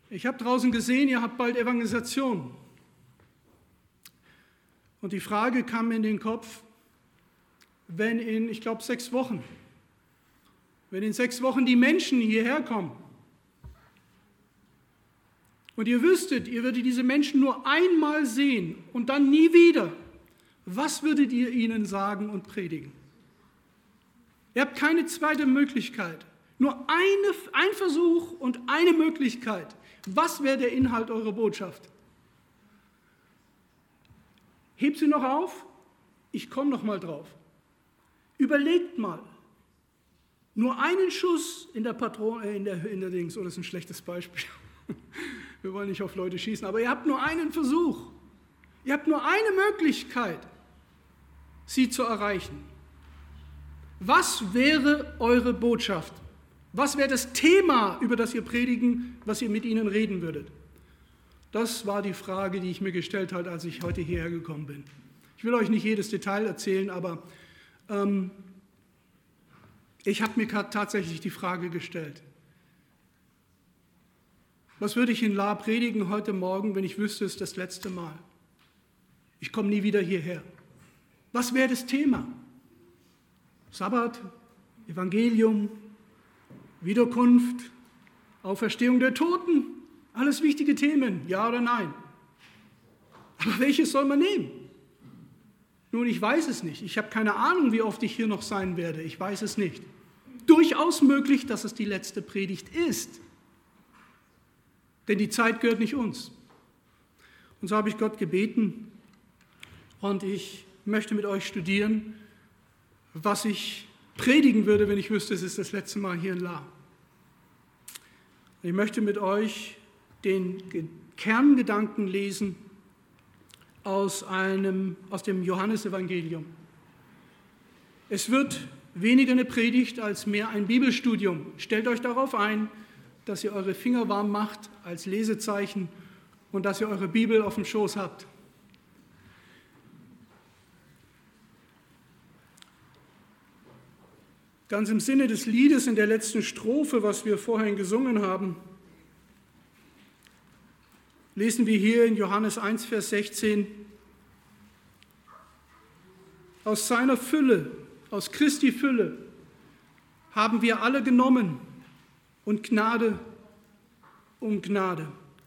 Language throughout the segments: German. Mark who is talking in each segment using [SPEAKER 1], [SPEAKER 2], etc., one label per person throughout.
[SPEAKER 1] Ich habe draußen gesehen, ihr habt bald Evangelisation. Und die Frage kam mir in den Kopf, wenn in, ich glaube, 6 Wochen, wenn in 6 Wochen die Menschen hierher kommen und ihr wüsstet, ihr würdet diese Menschen nur einmal sehen und dann nie wieder, was würdet ihr ihnen sagen und predigen? Ihr habt keine zweite Möglichkeit, nur ein Versuch und eine Möglichkeit. Was wäre der Inhalt eurer Botschaft? Hebt sie noch auf? Ich komme noch mal drauf. Überlegt mal. Nur einen Schuss in der Patrone, in der Dings, oh, das ist ein schlechtes Beispiel. Wir wollen nicht auf Leute schießen, aber ihr habt nur einen Versuch. Ihr habt nur eine Möglichkeit, sie zu erreichen. Was wäre eure Botschaft? Was wäre das Thema, über das ihr predigen, was ihr mit ihnen reden würdet? Das war die Frage, die ich mir gestellt habe, als ich heute hierher gekommen bin. Ich will euch nicht jedes Detail erzählen, aber ich habe mir tatsächlich die Frage gestellt. Was würde ich in La predigen heute Morgen, wenn ich wüsste, es ist das letzte Mal? Ich komme nie wieder hierher. Was wäre das Thema? Sabbat, Evangelium, Wiederkunft, Auferstehung der Toten, alles wichtige Themen, ja oder nein. Aber welches soll man nehmen? Nun, ich weiß es nicht. Ich habe keine Ahnung, wie oft ich hier noch sein werde. Ich weiß es nicht. Durchaus möglich, dass es die letzte Predigt ist. Denn die Zeit gehört nicht uns. Und so habe ich Gott gebeten und ich möchte mit euch studieren, was ich predigen würde, wenn ich wüsste, es ist das letzte Mal hier in La. Ich möchte mit euch den Kerngedanken lesen aus dem Johannesevangelium. Es wird weniger eine Predigt als mehr ein Bibelstudium. Stellt euch darauf ein, dass ihr eure Finger warm macht als Lesezeichen und dass ihr eure Bibel auf dem Schoß habt. Ganz im Sinne des Liedes in der letzten Strophe, was wir vorhin gesungen haben, lesen wir hier in Johannes 1, Vers 16, aus seiner Fülle, aus Christi Fülle, haben wir alle genommen und Gnade um Gnade.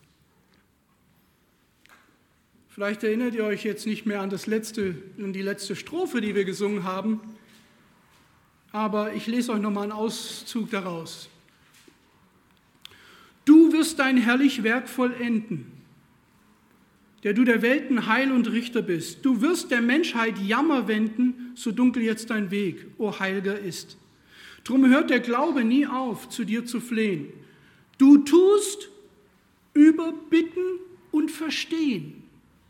[SPEAKER 1] Vielleicht erinnert ihr euch jetzt nicht mehr an die letzte Strophe, die wir gesungen haben, aber ich lese euch nochmal einen Auszug daraus. Du wirst dein herrlich Werk vollenden, der du der Welten Heil und Richter bist. Du wirst der Menschheit Jammer wenden, so dunkel jetzt dein Weg, o Heiliger ist. Drum hört der Glaube nie auf, zu dir zu flehen. Du tust überbitten und verstehen.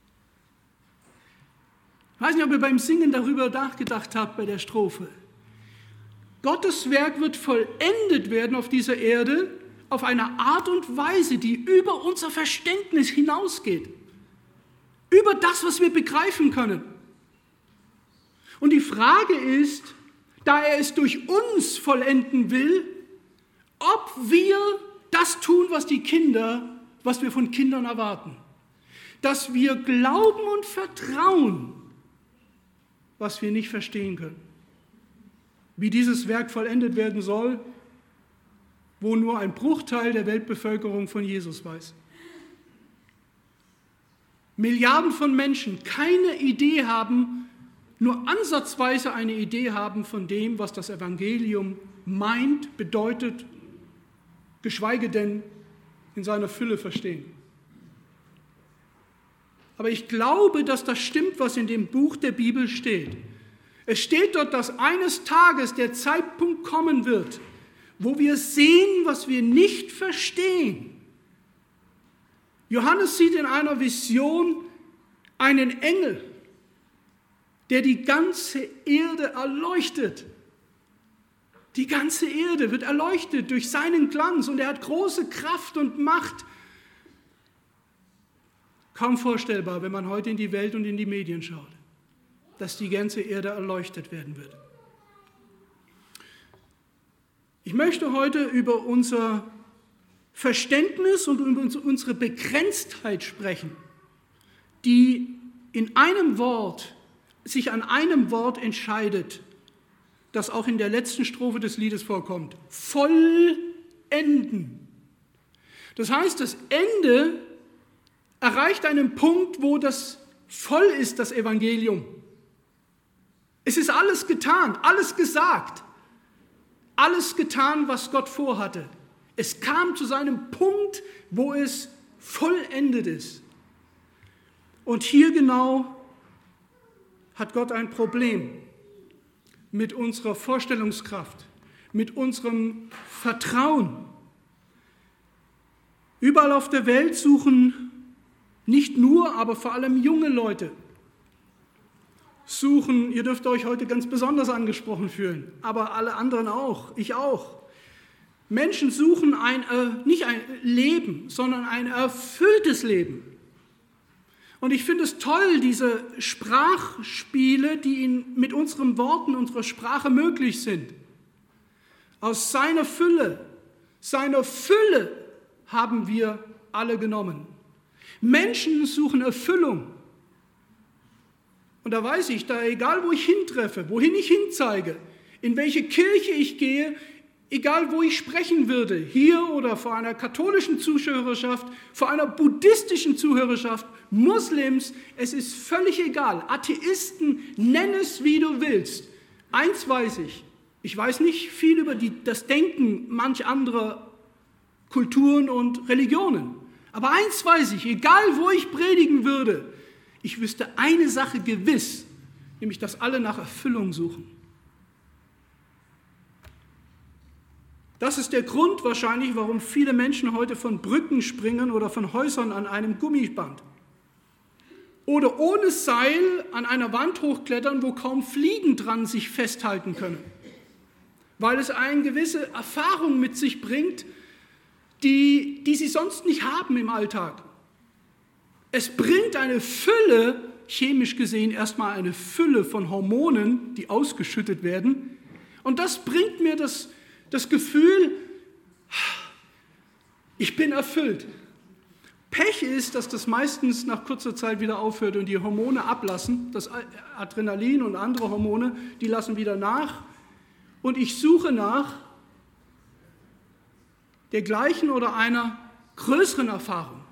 [SPEAKER 1] Ich weiß nicht, ob ihr beim Singen darüber nachgedacht habt bei der Strophe. Gottes Werk wird vollendet werden auf dieser Erde auf eine Art und Weise, die über unser Verständnis hinausgeht. Über das, was wir begreifen können. Und die Frage ist, da er es durch uns vollenden will, ob wir das tun, was wir von Kindern erwarten. Dass wir glauben und vertrauen, was wir nicht verstehen können. Wie dieses Werk vollendet werden soll, wo nur ein Bruchteil der Weltbevölkerung von Jesus weiß. Milliarden von Menschen keine Idee haben, nur ansatzweise eine Idee haben von dem, was das Evangelium meint, bedeutet, geschweige denn in seiner Fülle verstehen. Aber ich glaube, dass das stimmt, was in dem Buch der Bibel steht. Es steht dort, dass eines Tages der Zeitpunkt kommen wird, wo wir sehen, was wir nicht verstehen. Johannes sieht in einer Vision einen Engel, der die ganze Erde erleuchtet. Die ganze Erde wird erleuchtet durch seinen Glanz und er hat große Kraft und Macht. Kaum vorstellbar, wenn man heute in die Welt und in die Medien schaut, dass die ganze Erde erleuchtet werden wird. Ich möchte heute über unser Verständnis und über unsere Begrenztheit sprechen, die in einem Wort, sich an einem Wort entscheidet, das auch in der letzten Strophe des Liedes vorkommt. Vollenden. Das heißt, das Ende erreicht einen Punkt, wo das voll ist, das Evangelium. Es ist alles getan, alles gesagt, alles getan, was Gott vorhatte. Es kam zu seinem Punkt, wo es vollendet ist. Und hier genau hat Gott ein Problem mit unserer Vorstellungskraft, mit unserem Vertrauen. Überall auf der Welt suchen nicht nur, aber vor allem junge Leute, ihr dürft euch heute ganz besonders angesprochen fühlen, aber alle anderen auch, ich auch. Menschen suchen nicht ein Leben, sondern ein erfülltes Leben. Und ich finde es toll, diese Sprachspiele, die mit unseren Worten, unserer Sprache möglich sind. Aus seiner Fülle haben wir alle genommen. Menschen suchen Erfüllung. Und da weiß ich, egal wo ich hintreffe, wohin ich hinzeige, in welche Kirche ich gehe, egal wo ich sprechen würde, hier oder vor einer katholischen Zuhörerschaft, vor einer buddhistischen Zuhörerschaft, Muslims, es ist völlig egal. Atheisten, nenn es wie du willst. Eins weiß ich weiß nicht viel über das Denken manch anderer Kulturen und Religionen. Aber eins weiß ich, egal wo ich predigen würde, ich wüsste eine Sache gewiss, nämlich dass alle nach Erfüllung suchen. Das ist der Grund wahrscheinlich, warum viele Menschen heute von Brücken springen oder von Häusern an einem Gummiband. Oder ohne Seil an einer Wand hochklettern, wo kaum Fliegen dran sich festhalten können. Weil es eine gewisse Erfahrung mit sich bringt, die sie sonst nicht haben im Alltag. Es bringt eine Fülle, chemisch gesehen erstmal eine Fülle von Hormonen, die ausgeschüttet werden. Und das bringt mir das Gefühl, ich bin erfüllt. Pech ist, dass das meistens nach kurzer Zeit wieder aufhört und die Hormone ablassen. Das Adrenalin und andere Hormone, die lassen wieder nach. Und ich suche nach der gleichen oder einer größeren Erfahrung.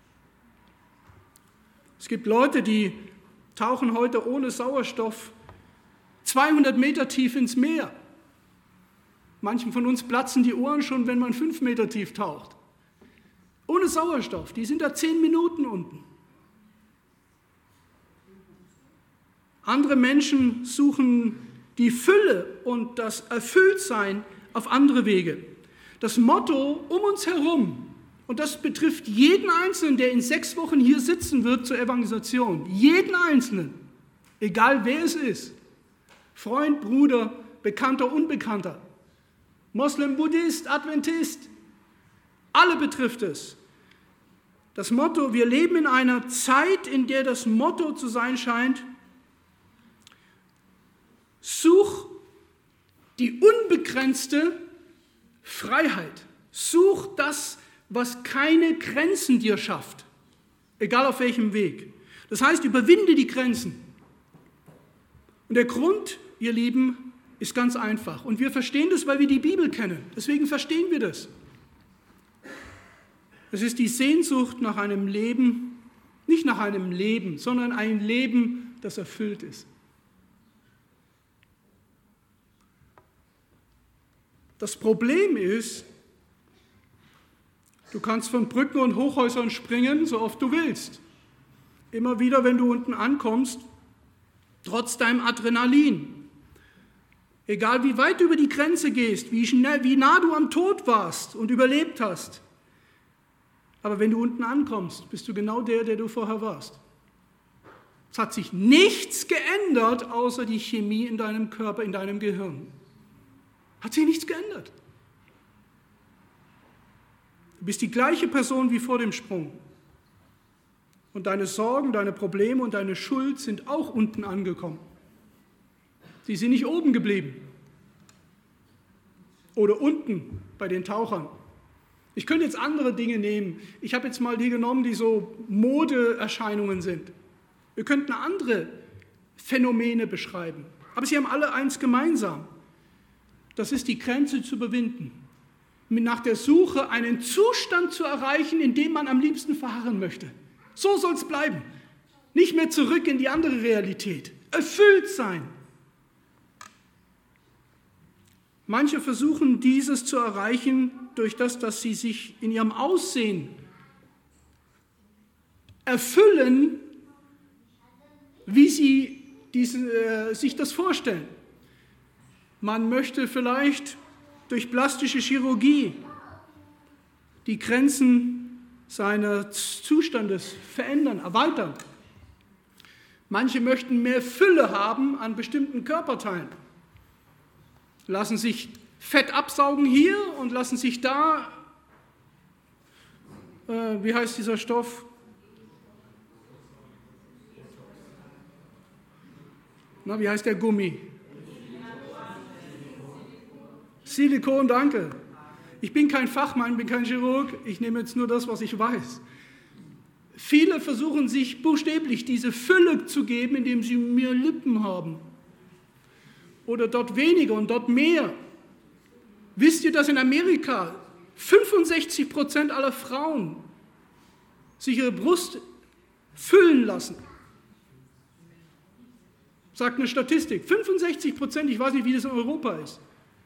[SPEAKER 1] Es gibt Leute, die tauchen heute ohne Sauerstoff 200 Meter tief ins Meer. Manchen von uns platzen die Ohren schon, wenn man 5 Meter tief taucht. Ohne Sauerstoff, die sind da 10 Minuten unten. Andere Menschen suchen die Fülle und das Erfülltsein auf andere Wege. Das Motto um uns herum, und das betrifft jeden Einzelnen, der in 6 Wochen hier sitzen wird zur Evangelisation, jeden Einzelnen, egal wer es ist, Freund, Bruder, Bekannter, Unbekannter, Moslem, Buddhist, Adventist, alle betrifft es. Das Motto, wir leben in einer Zeit, in der das Motto zu sein scheint, such die unbegrenzte Freiheit. Such das, was keine Grenzen dir schafft, egal auf welchem Weg. Das heißt, überwinde die Grenzen. Und der Grund, ihr Lieben, ist ganz einfach. Und wir verstehen das, weil wir die Bibel kennen. Deswegen verstehen wir das. Es ist die Sehnsucht nach einem Leben, nicht nach einem Leben, sondern ein Leben, das erfüllt ist. Das Problem ist, du kannst von Brücken und Hochhäusern springen, so oft du willst. Immer wieder, wenn du unten ankommst, trotz deinem Adrenalin. Egal wie weit du über die Grenze gehst, wie nah du am Tod warst und überlebt hast. Aber wenn du unten ankommst, bist du genau der du vorher warst. Es hat sich nichts geändert, außer die Chemie in deinem Körper, in deinem Gehirn. Hat sich nichts geändert. Du bist die gleiche Person wie vor dem Sprung. Und deine Sorgen, deine Probleme und deine Schuld sind auch unten angekommen. Sie sind nicht oben geblieben. Oder unten bei den Tauchern. Ich könnte jetzt andere Dinge nehmen. Ich habe jetzt mal die genommen, die so Modeerscheinungen sind. Wir könnten andere Phänomene beschreiben. Aber sie haben alle eins gemeinsam. Das ist die Grenze zu überwinden. Nach der Suche einen Zustand zu erreichen, in dem man am liebsten verharren möchte. So soll es bleiben. Nicht mehr zurück in die andere Realität. Erfüllt sein. Manche versuchen dieses zu erreichen durch das, dass sie sich in ihrem Aussehen erfüllen, wie sie sich das vorstellen. Man möchte vielleicht durch plastische Chirurgie die Grenzen seines Zustandes verändern, erweitern. Manche möchten mehr Fülle haben an bestimmten Körperteilen. Lassen sich Fett absaugen hier und lassen sich da, wie heißt dieser Stoff? Na, wie heißt der Gummi? Silikon, danke. Ich bin kein Fachmann, bin kein Chirurg, ich nehme jetzt nur das, was ich weiß. Viele versuchen sich buchstäblich diese Fülle zu geben, indem sie mehr Lippen haben. Oder dort weniger und dort mehr. Wisst ihr, dass in Amerika 65% aller Frauen sich ihre Brust füllen lassen? Sagt eine Statistik. 65%, ich weiß nicht, wie das in Europa ist.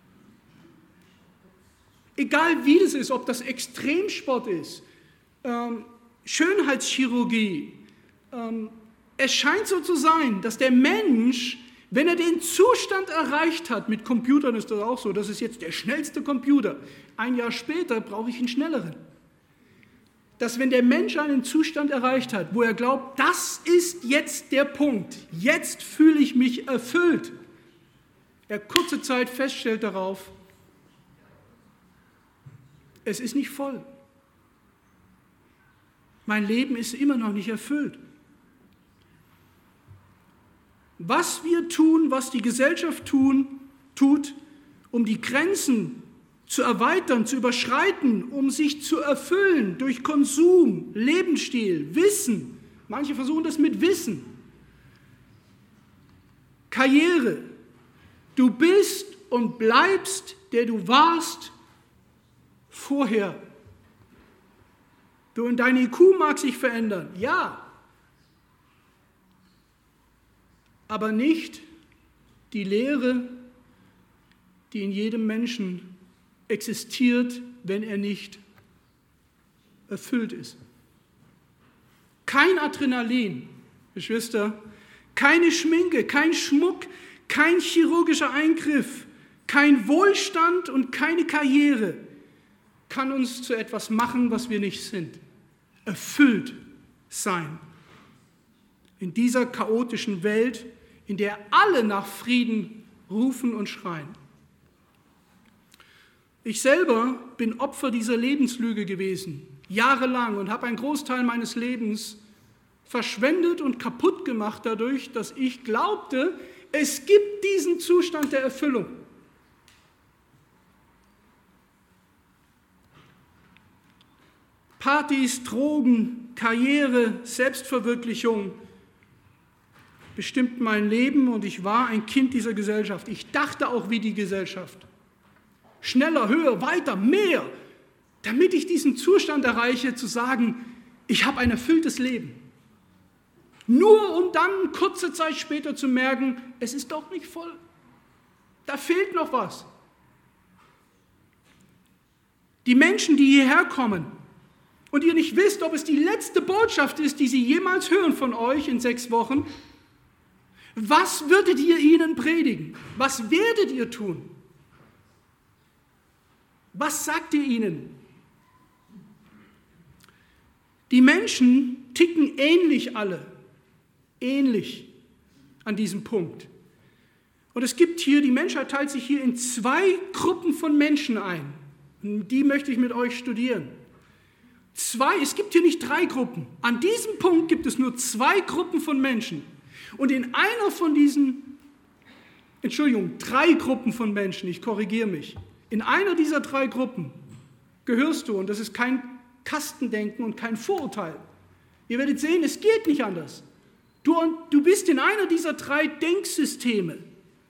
[SPEAKER 1] Egal wie das ist, ob das Extremsport ist, Schönheitschirurgie, es scheint so zu sein, dass der Mensch, wenn er den Zustand erreicht hat, mit Computern ist das auch so, das ist jetzt der schnellste Computer, ein Jahr später brauche ich einen schnelleren. Dass wenn der Mensch einen Zustand erreicht hat, wo er glaubt, das ist jetzt der Punkt, jetzt fühle ich mich erfüllt, er kurze Zeit feststellt darauf, es ist nicht voll. Mein Leben ist immer noch nicht erfüllt. Was wir tun, was die Gesellschaft tut, um die Grenzen zu erweitern, zu überschreiten, um sich zu erfüllen durch Konsum, Lebensstil, Wissen. Manche versuchen das mit Wissen. Karriere. Du bist und bleibst, der du warst vorher. Dein IQ mag sich verändern, ja. Aber nicht die Lehre, die in jedem Menschen existiert, wenn er nicht erfüllt ist. Kein Adrenalin, Geschwister, keine Schminke, kein Schmuck, kein chirurgischer Eingriff, kein Wohlstand und keine Karriere kann uns zu etwas machen, was wir nicht sind. Erfüllt sein. In dieser chaotischen Welt, in der alle nach Frieden rufen und schreien. Ich selber bin Opfer dieser Lebenslüge gewesen, jahrelang, und habe einen Großteil meines Lebens verschwendet und kaputt gemacht dadurch, dass ich glaubte, es gibt diesen Zustand der Erfüllung. Partys, Drogen, Karriere, Selbstverwirklichung bestimmt mein Leben und ich war ein Kind dieser Gesellschaft. Ich dachte auch wie die Gesellschaft. Schneller, höher, weiter, mehr, damit ich diesen Zustand erreiche, zu sagen, ich habe ein erfülltes Leben. Nur um dann kurze Zeit später zu merken, es ist doch nicht voll. Da fehlt noch was. Die Menschen, die hierher kommen, und ihr nicht wisst, ob es die letzte Botschaft ist, die sie jemals hören von euch in 6 Wochen, was würdet ihr ihnen predigen? Was werdet ihr tun? Was sagt ihr ihnen? Die Menschen ticken ähnlich alle, ähnlich an diesem Punkt. Und es gibt hier, die Menschheit teilt sich hier in 2 Gruppen von Menschen ein. Und die möchte ich mit euch studieren. Es gibt hier nicht 3 Gruppen. An diesem Punkt gibt es nur 2 Gruppen von Menschen. Und in einer von diesen, 3 Gruppen von Menschen, ich korrigiere mich, in einer dieser 3 Gruppen gehörst du. Und das ist kein Kastendenken und kein Vorurteil. Ihr werdet sehen, es geht nicht anders. Du bist in einer dieser 3 Denksysteme.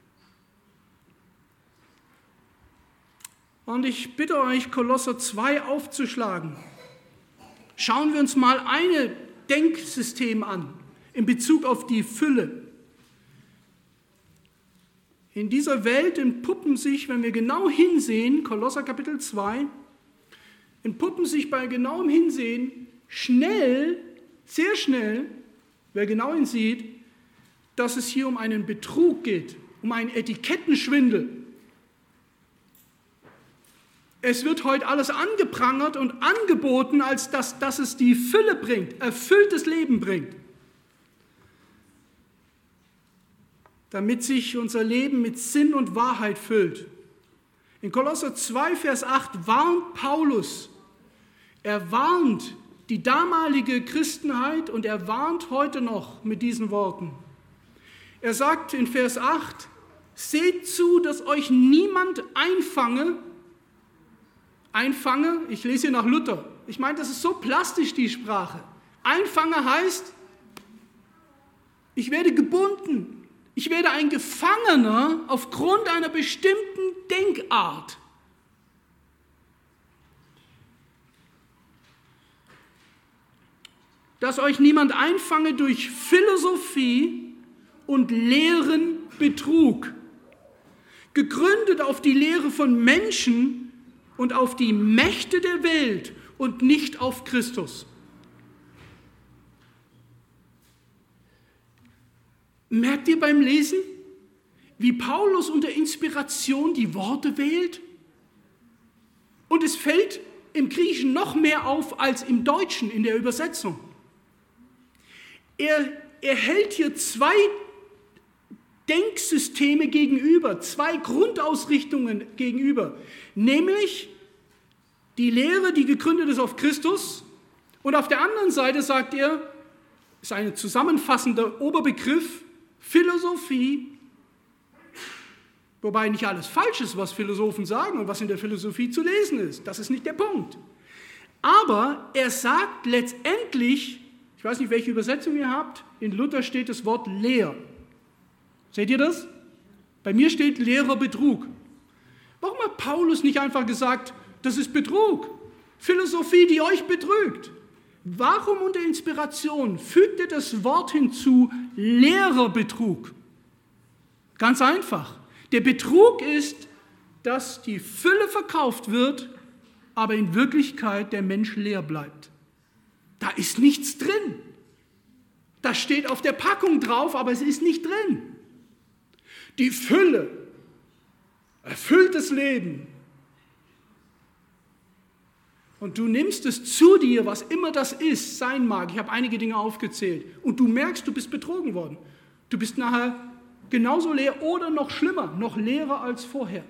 [SPEAKER 1] Und ich bitte euch, Kolosser 2 aufzuschlagen. Schauen wir uns mal ein Denksystem an, in Bezug auf die Fülle. In dieser Welt entpuppen sich, wenn wir genau hinsehen, Kolosser Kapitel 2, entpuppen sich bei genauem Hinsehen schnell, sehr schnell, wer genau hinsieht, dass es hier um einen Betrug geht, um einen Etikettenschwindel. Es wird heute alles angeprangert und angeboten, als dass es die Fülle bringt, erfülltes Leben bringt. Damit sich unser Leben mit Sinn und Wahrheit füllt. In Kolosser 2, Vers 8 warnt Paulus. Er warnt die damalige Christenheit und er warnt heute noch mit diesen Worten. Er sagt in Vers 8, seht zu, dass euch niemand einfange, ich lese hier nach Luther, ich meine, das ist so plastisch, die Sprache. Einfange heißt, ich werde gebunden, ich werde ein Gefangener aufgrund einer bestimmten Denkart. Dass euch niemand einfange durch Philosophie und leeren Betrug, gegründet auf die Lehre von Menschen und auf die Mächte der Welt und nicht auf Christus. Merkt ihr beim Lesen, wie Paulus unter Inspiration die Worte wählt? Und es fällt im Griechischen noch mehr auf als im Deutschen in der Übersetzung. Er hält hier 2 Denksysteme gegenüber, 2 Grundausrichtungen gegenüber, nämlich die Lehre, die gegründet ist auf Christus, und auf der anderen Seite sagt er, ist ein zusammenfassender Oberbegriff, Philosophie, wobei nicht alles falsch ist, was Philosophen sagen und was in der Philosophie zu lesen ist, das ist nicht der Punkt. Aber er sagt letztendlich, ich weiß nicht, welche Übersetzung ihr habt, in Luther steht das Wort Lehr. Seht ihr das? Bei mir steht leerer Betrug. Warum hat Paulus nicht einfach gesagt, das ist Betrug? Philosophie, die euch betrügt. Warum unter Inspiration fügt er das Wort hinzu, leerer Betrug? Ganz einfach. Der Betrug ist, dass die Fülle verkauft wird, aber in Wirklichkeit der Mensch leer bleibt. Da ist nichts drin. Das steht auf der Packung drauf, aber es ist nicht drin. Die Fülle, erfülltes Leben. Und du nimmst es zu dir, was immer das ist, sein mag. Ich habe einige Dinge aufgezählt. Und du merkst, du bist betrogen worden. Du bist nachher genauso leer oder noch schlimmer, noch leerer als vorher.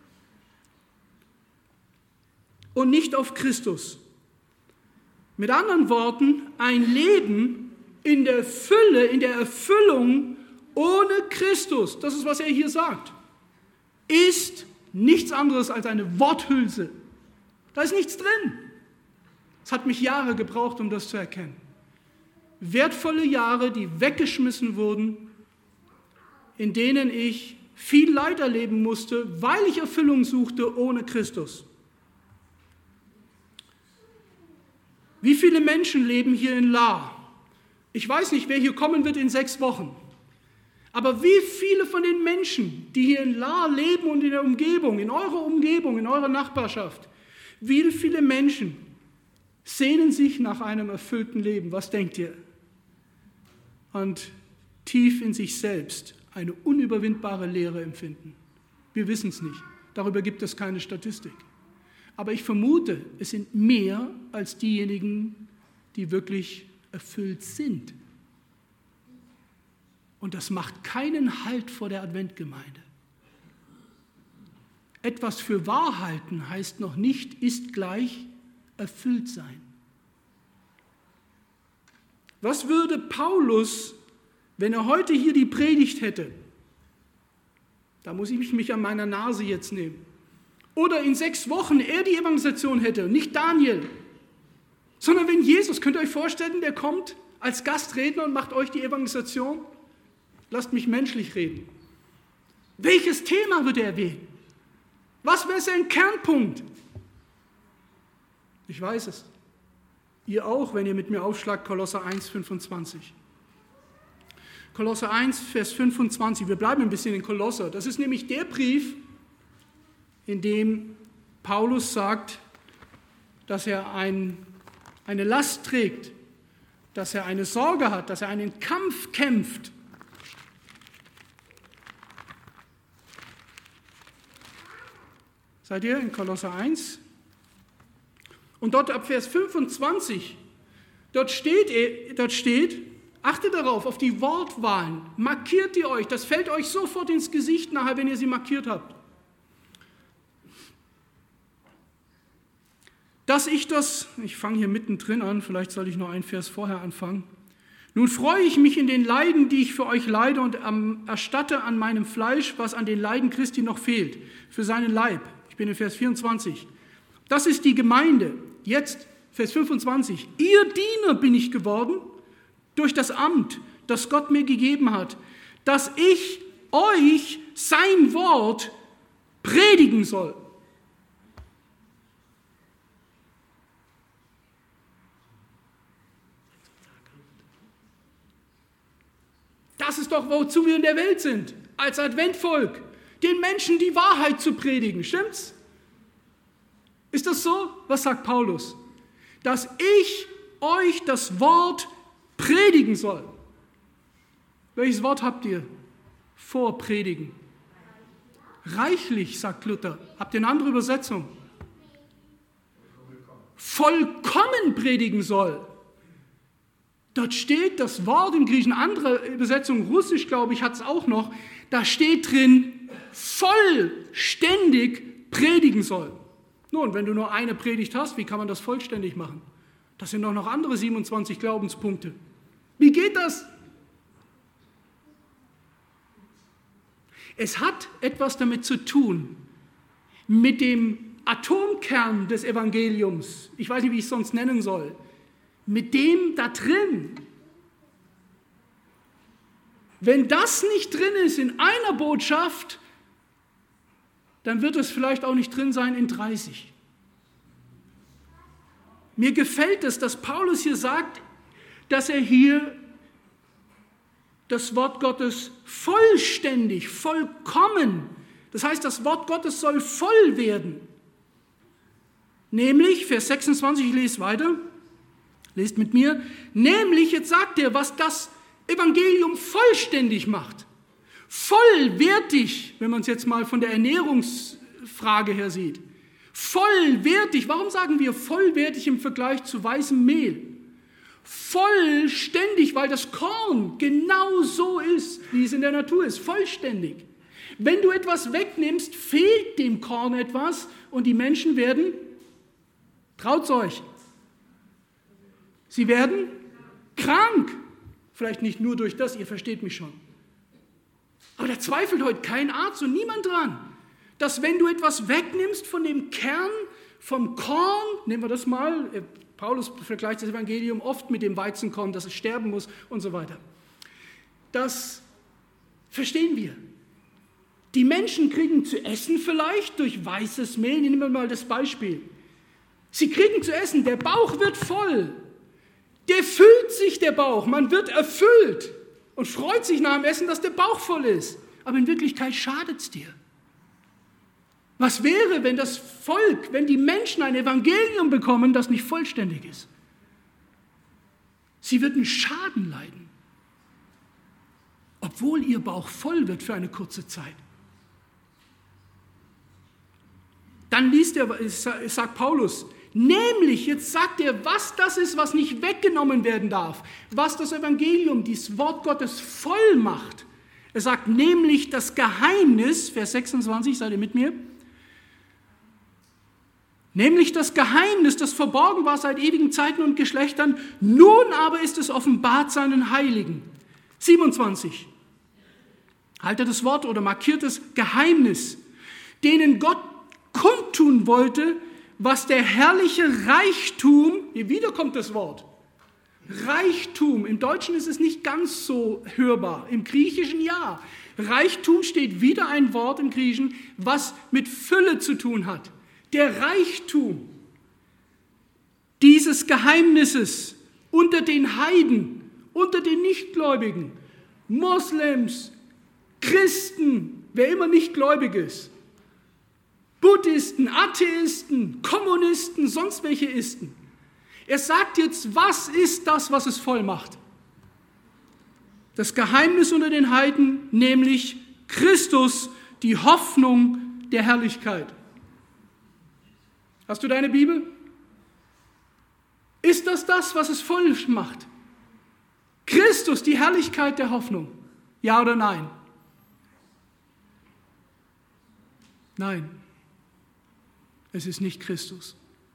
[SPEAKER 1] Und nicht auf Christus. Mit anderen Worten, ein Leben in der Fülle, in der Erfüllung ohne Christus, das ist, was er hier sagt, ist nichts anderes als eine Worthülse. Da ist nichts drin. Es hat mich Jahre gebraucht, um das zu erkennen. Wertvolle Jahre, die weggeschmissen wurden, in denen ich viel Leid erleben musste, weil ich Erfüllung suchte ohne Christus. Wie viele Menschen leben hier in Lahr? Ich weiß nicht, wer hier kommen wird in 6 Wochen. Aber wie viele von den Menschen, die hier in Lahr leben und in der Umgebung, in eurer Nachbarschaft, wie viele Menschen sehnen sich nach einem erfüllten Leben? Was denkt ihr? Und tief in sich selbst eine unüberwindbare Leere empfinden. Wir wissen es nicht. Darüber gibt es keine Statistik. Aber ich vermute, es sind mehr als diejenigen, die wirklich erfüllt sind. Und das macht keinen Halt vor der Adventgemeinde. Etwas für wahr halten heißt noch nicht, ist gleich erfüllt sein. Was würde Paulus, wenn er heute hier die Predigt hätte, da muss ich mich an meiner Nase jetzt nehmen, oder in 6 Wochen er die Evangelisation hätte, nicht Daniel, sondern wenn Jesus, könnt ihr euch vorstellen, der kommt als Gastredner und macht euch die Evangelisation? Lasst mich menschlich reden. Welches Thema wird er erwähnen? Was wäre sein Kernpunkt? Ich weiß es. Ihr auch, wenn ihr mit mir aufschlagt, Kolosser 1, 25. Kolosser 1, Vers 25. Wir bleiben ein bisschen in Kolosser. Das ist nämlich der Brief, in dem Paulus sagt, dass er eine Last trägt, dass er eine Sorge hat, dass er einen Kampf kämpft. Seid ihr in Kolosser 1? Und dort ab Vers 25, dort steht, achtet darauf, auf die Wortwahlen, markiert die euch, das fällt euch sofort ins Gesicht nachher, wenn ihr sie markiert habt. Ich fange hier mittendrin an, vielleicht soll ich noch einen Vers vorher anfangen. Nun freue ich mich in den Leiden, die ich für euch leide und erstatte an meinem Fleisch, was an den Leiden Christi noch fehlt, für seinen Leib. Ich bin in Vers 24. Das ist die Gemeinde. Jetzt, Vers 25. Ihr Diener bin ich geworden durch das Amt, das Gott mir gegeben hat, dass ich euch sein Wort predigen soll. Das ist doch, wozu wir in der Welt sind, als Adventvolk, den Menschen die Wahrheit zu predigen. Stimmt's? Ist das so? Was sagt Paulus? Dass ich euch das Wort predigen soll. Welches Wort habt ihr vor predigen? Reichlich, sagt Luther. Habt ihr eine andere Übersetzung? Vollkommen predigen soll. Dort steht das Wort im Griechischen, andere Übersetzung, Russisch glaube ich, hat es auch noch, da steht drin, vollständig predigen soll. Nun, wenn du nur eine Predigt hast, wie kann man das vollständig machen? Das sind doch noch andere 27 Glaubenspunkte. Wie geht das? Es hat etwas damit zu tun, mit dem Atomkern des Evangeliums, ich weiß nicht, wie ich es sonst nennen soll, mit dem da drin. Wenn das nicht drin ist in einer Botschaft, dann wird es vielleicht auch nicht drin sein in 30. Mir gefällt es, dass Paulus hier sagt, dass er hier das Wort Gottes vollständig, vollkommen, das heißt, das Wort Gottes soll voll werden. Nämlich, Vers 26, ich lese weiter, lest mit mir, nämlich, jetzt sagt er, was das Evangelium vollständig macht. Vollwertig, wenn man es jetzt mal von der Ernährungsfrage her sieht. Vollwertig, warum sagen wir vollwertig im Vergleich zu weißem Mehl? Vollständig, weil das Korn genau so ist, wie es in der Natur ist, vollständig. Wenn du etwas wegnimmst, fehlt dem Korn etwas und die Menschen werden, traut's euch, sie werden krank. Vielleicht nicht nur durch das, ihr versteht mich schon. Aber da zweifelt heute kein Arzt und niemand dran, dass wenn du etwas wegnimmst von dem Kern, vom Korn, nehmen wir das mal, Paulus vergleicht das Evangelium oft mit dem Weizenkorn, dass es sterben muss und so weiter. Das verstehen wir. Die Menschen kriegen zu essen vielleicht durch weißes Mehl, nehmen wir mal das Beispiel. Sie kriegen zu essen, der Bauch wird voll. Der füllt sich, der Bauch, man wird erfüllt und freut sich nach dem Essen, dass der Bauch voll ist. Aber in Wirklichkeit schadet es dir. Was wäre, wenn das Volk, wenn die Menschen ein Evangelium bekommen, das nicht vollständig ist? Sie würden Schaden leiden, obwohl ihr Bauch voll wird für eine kurze Zeit. Dann sagt Paulus, nämlich, jetzt sagt er, was das ist, was nicht weggenommen werden darf, was das Evangelium, dieses Wort Gottes voll macht. Er sagt nämlich das Geheimnis, Vers 26, seid ihr mit mir? Nämlich das Geheimnis, das verborgen war seit ewigen Zeiten und Geschlechtern, nun aber ist es offenbart seinen Heiligen. 27. Haltet das Wort oder markiert das Geheimnis, denen Gott kundtun wollte, was der herrliche Reichtum, hier wieder kommt das Wort, Reichtum, im Deutschen ist es nicht ganz so hörbar, im Griechischen ja. Reichtum steht wieder ein Wort im Griechischen, was mit Fülle zu tun hat. Der Reichtum dieses Geheimnisses unter den Heiden, unter den Nichtgläubigen, Moslems, Christen, wer immer nicht gläubig ist, Buddhisten, Atheisten, Kommunisten, sonst welche Isten. Er sagt jetzt, was ist das, was es voll macht? Das Geheimnis unter den Heiden, nämlich Christus, die Hoffnung der Herrlichkeit. Hast du deine Bibel? Ist das, was es voll macht? Christus, die Herrlichkeit der Hoffnung. Ja oder nein? Nein, es ist nicht Christus.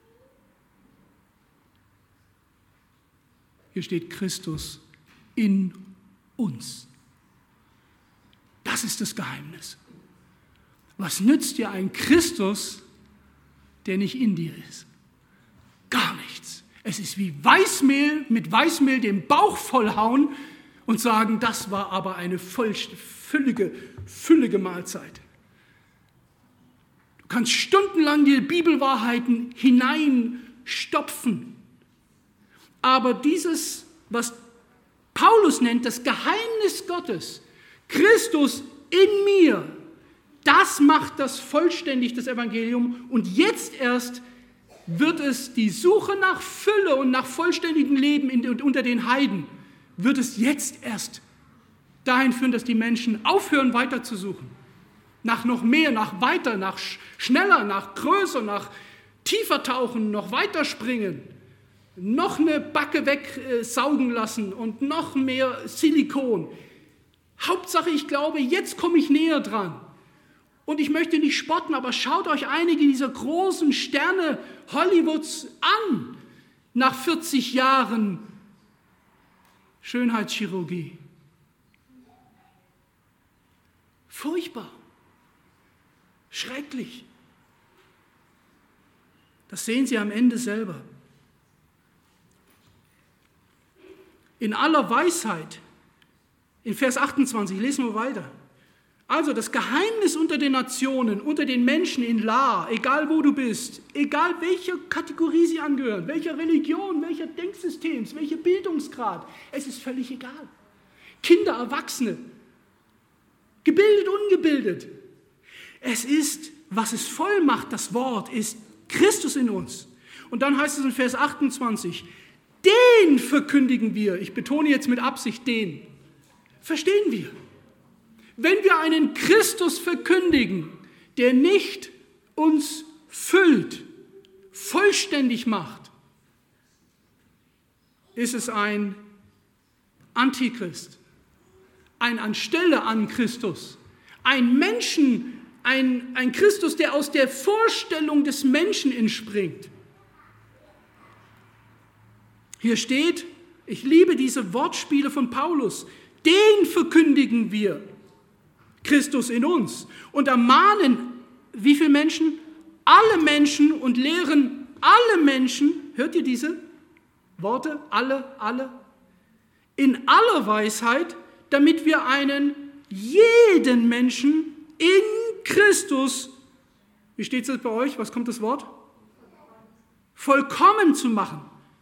[SPEAKER 1] Hier steht Christus in uns. Das ist das Geheimnis. Was nützt dir ein Christus, der nicht in dir ist? Gar nichts. Es ist wie Weißmehl, mit Weißmehl den Bauch vollhauen und sagen, das war aber eine füllige Mahlzeit. Du kannst stundenlang die Bibelwahrheiten hineinstopfen. Aber dieses, was Paulus nennt, das Geheimnis Gottes, Christus in mir, das macht das vollständig, das Evangelium. Und jetzt erst wird es die Suche nach Fülle und nach vollständigem Leben unter den Heiden, wird es jetzt erst dahin führen, dass die Menschen aufhören, weiter zu suchen. Nach noch mehr, nach weiter, nach schneller, nach größer, nach tiefer tauchen, noch weiter springen. Noch eine Backe wegsaugen lassen und noch mehr Silikon. Hauptsache, ich glaube, jetzt komme ich näher dran. Und ich möchte nicht spotten, aber schaut euch einige dieser großen Sterne Hollywoods an, nach 40 Jahren Schönheitschirurgie. Furchtbar. Schrecklich. Das sehen Sie am Ende selber. In aller Weisheit, in Vers 28, lesen wir weiter. Also das Geheimnis unter den Nationen, unter den Menschen in La, egal wo du bist, egal welcher Kategorie sie angehören, welcher Religion, welcher Denksystems, welcher Bildungsgrad, es ist völlig egal. Kinder, Erwachsene, gebildet, ungebildet. Es ist, was es voll macht, das Wort, ist Christus in uns. Und dann heißt es in Vers 28, den verkündigen wir. Ich betone jetzt mit Absicht den. Verstehen wir? Wenn wir einen Christus verkündigen, der nicht uns füllt, vollständig macht, ist es ein Antichrist, ein Anstelle an Christus, ein Menschen, ein Christus, der aus der Vorstellung des Menschen entspringt. Hier steht, ich liebe diese Wortspiele von Paulus, den verkündigen wir, Christus in uns, und ermahnen, wie viele Menschen? Alle Menschen und lehren alle Menschen, hört ihr diese Worte? Alle, in aller Weisheit, damit wir jeden Menschen in Christus, wie steht es bei euch? Was kommt das Wort? Vollkommen zu machen.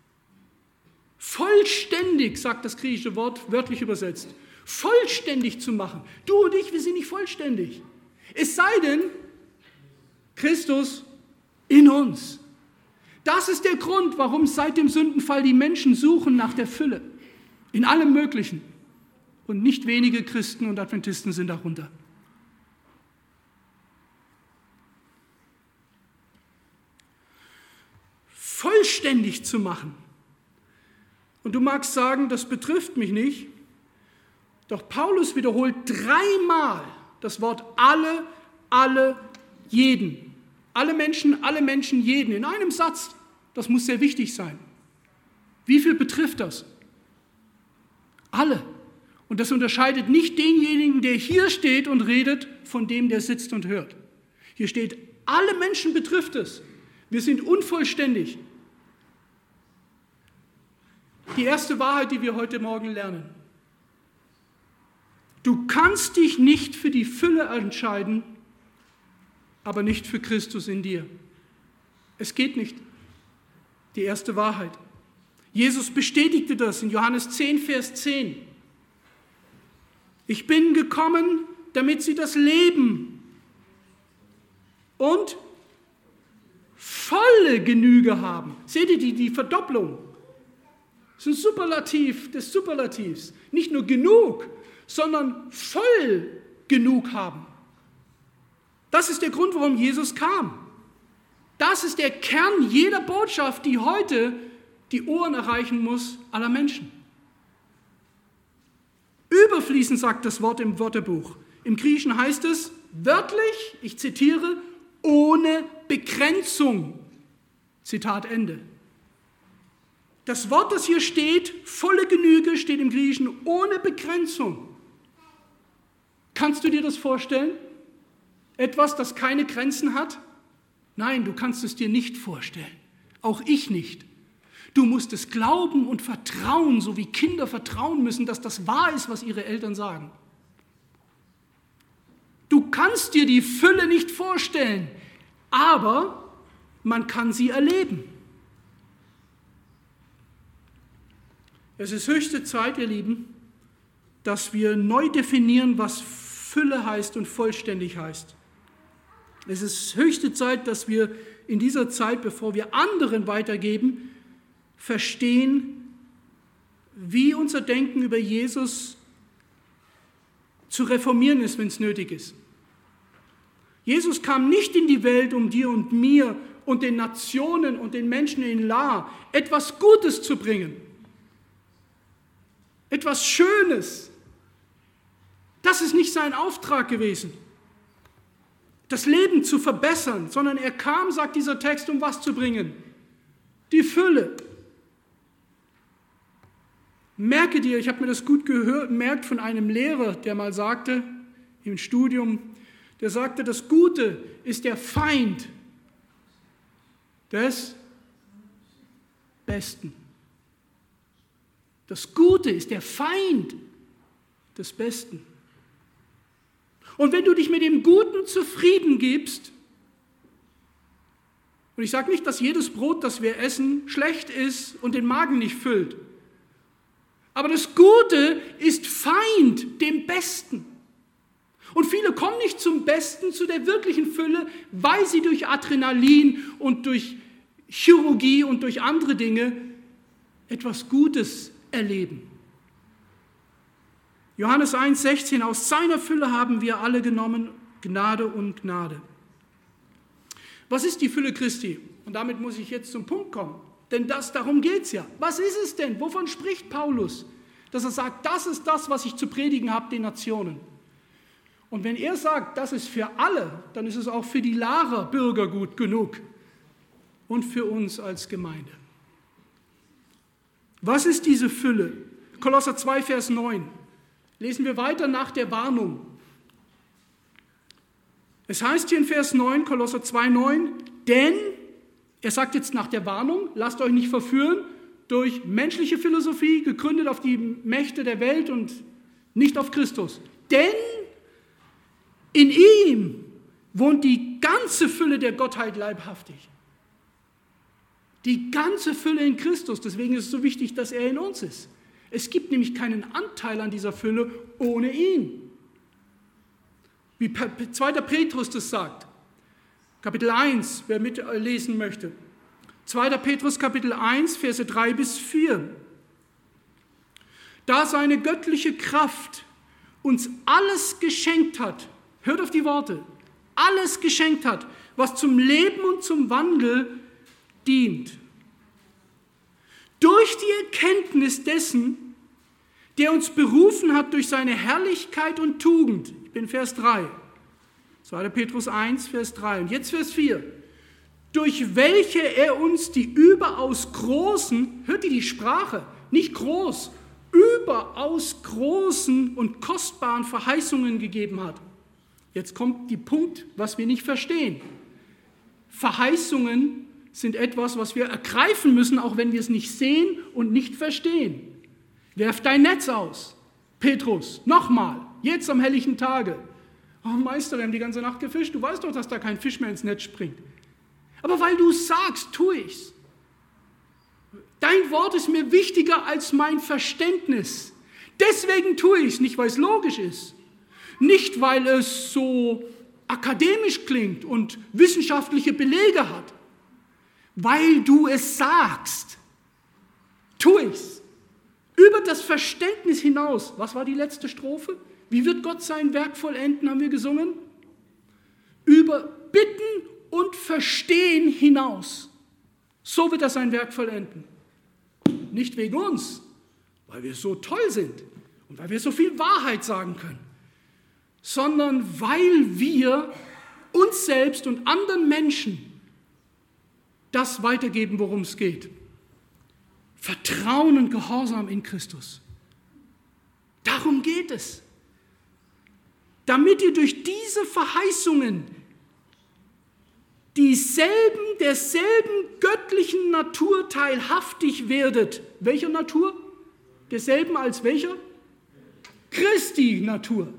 [SPEAKER 1] Vollständig, sagt das griechische Wort, wörtlich übersetzt. Vollständig zu machen. Du und ich, wir sind nicht vollständig. Es sei denn, Christus in uns. Das ist der Grund, warum seit dem Sündenfall die Menschen suchen nach der Fülle. In allem Möglichen. Und nicht wenige Christen und Adventisten sind darunter. Vollständig zu machen. Und du magst sagen, das betrifft mich nicht. Doch Paulus wiederholt 3-mal das Wort alle, jeden. Alle Menschen, jeden. In einem Satz. Das muss sehr wichtig sein. Wie viel betrifft das? Alle. Und das unterscheidet nicht denjenigen, der hier steht und redet, von dem, der sitzt und hört. Hier steht Alle Menschen betrifft es. Wir sind unvollständig. Die erste Wahrheit, die wir heute Morgen lernen. Du kannst dich nicht für die Fülle entscheiden, aber nicht für Christus in dir. Es geht nicht. Die erste Wahrheit. Jesus bestätigte das in Johannes 10, Vers 10. Ich bin gekommen, damit sie das Leben und volle Genüge haben. Seht ihr die Verdopplung? Das ist ein Superlativ des Superlativs. Nicht nur genug, sondern voll genug haben. Das ist der Grund, warum Jesus kam. Das ist der Kern jeder Botschaft, die heute die Ohren erreichen muss aller Menschen. Überfließend sagt das Wort im Wörterbuch. Im Griechischen heißt es wörtlich, ich zitiere, ohne Begrenzung. Zitat Ende. Das Wort, das hier steht, volle Genüge, steht im Griechischen ohne Begrenzung. Kannst du dir das vorstellen? Etwas, das keine Grenzen hat? Nein, du kannst es dir nicht vorstellen. Auch ich nicht. Du musst es glauben und vertrauen, so wie Kinder vertrauen müssen, dass das wahr ist, was ihre Eltern sagen. Du kannst dir die Fülle nicht vorstellen, aber man kann sie erleben. Es ist höchste Zeit, ihr Lieben, dass wir neu definieren, was Fülle heißt und vollständig heißt. Es ist höchste Zeit, dass wir in dieser Zeit, bevor wir anderen weitergeben, verstehen, wie unser Denken über Jesus zu reformieren ist, wenn es nötig ist. Jesus kam nicht in die Welt, um dir und mir und den Nationen und den Menschen in La etwas Gutes zu bringen. Etwas Schönes. Das ist nicht sein Auftrag gewesen. Das Leben zu verbessern, sondern er kam, sagt dieser Text, um was zu bringen? Die Fülle. Merke dir, ich habe mir das gut gemerkt von einem Lehrer, der mal sagte, im Studium, der sagte, das Gute ist der Feind des Besten. Das Gute ist der Feind des Besten. Und wenn du dich mit dem Guten zufrieden gibst, und ich sage nicht, dass jedes Brot, das wir essen, schlecht ist und den Magen nicht füllt, aber das Gute ist Feind dem Besten. Und viele kommen nicht zum Besten, zu der wirklichen Fülle, weil sie durch Adrenalin und durch Chirurgie und durch andere Dinge etwas Gutes erleben. Johannes 1,16, aus seiner Fülle haben wir alle genommen, Gnade und Gnade. Was ist die Fülle Christi? Und damit muss ich jetzt zum Punkt kommen, denn darum geht es ja. Was ist es denn? Wovon spricht Paulus? Dass er sagt, das ist das, was ich zu predigen habe den Nationen. Und wenn er sagt, das ist für alle, dann ist es auch für die Larer Bürger gut genug und für uns als Gemeinde. Was ist diese Fülle? Kolosser 2, Vers 9. Lesen wir weiter nach der Warnung. Es heißt hier in Vers 9, Kolosser 2, 9, denn, er sagt jetzt nach der Warnung, lasst euch nicht verführen durch menschliche Philosophie, gegründet auf die Mächte der Welt und nicht auf Christus. Denn in ihm wohnt die ganze Fülle der Gottheit leibhaftig. Die ganze Fülle in Christus, deswegen ist es so wichtig, dass er in uns ist. Es gibt nämlich keinen Anteil an dieser Fülle ohne ihn. Wie 2. Petrus das sagt, Kapitel 1, wer mitlesen möchte. 2. Petrus Kapitel 1, Verse 3 bis 4. Da seine göttliche Kraft uns alles geschenkt hat, hört auf die Worte, alles geschenkt hat, was zum Leben und zum Wandel dient. Durch die Erkenntnis dessen, der uns berufen hat durch seine Herrlichkeit und Tugend. Ich bin Vers 3. 2. Petrus 1, Vers 3. Und jetzt Vers 4. Durch welche er uns die überaus großen, hört ihr die Sprache, nicht groß, überaus großen und kostbaren Verheißungen gegeben hat. Jetzt kommt der Punkt, was wir nicht verstehen. Verheißungen sind etwas, was wir ergreifen müssen, auch wenn wir es nicht sehen und nicht verstehen. Werf dein Netz aus. Petrus, nochmal, jetzt am helllichen Tage. Oh Meister, wir haben die ganze Nacht gefischt. Du weißt doch, dass da kein Fisch mehr ins Netz springt. Aber weil du es sagst, tue ich's. Dein Wort ist mir wichtiger als mein Verständnis. Deswegen tue ich es, nicht weil es logisch ist. Nicht weil es so akademisch klingt und wissenschaftliche Belege hat. Weil du es sagst, tue ich's. Über das Verständnis hinaus. Was war die letzte Strophe? Wie wird Gott sein Werk vollenden, haben wir gesungen? Über Bitten und Verstehen hinaus. So wird er sein Werk vollenden. Nicht wegen uns, weil wir so toll sind und weil wir so viel Wahrheit sagen können, sondern weil wir uns selbst und anderen Menschen das weitergeben, worum es geht. Vertrauen und Gehorsam in Christus. Darum geht es. Damit ihr durch diese Verheißungen derselben göttlichen Natur teilhaftig werdet. Welcher Natur? Derselben als welcher? Christi Natur.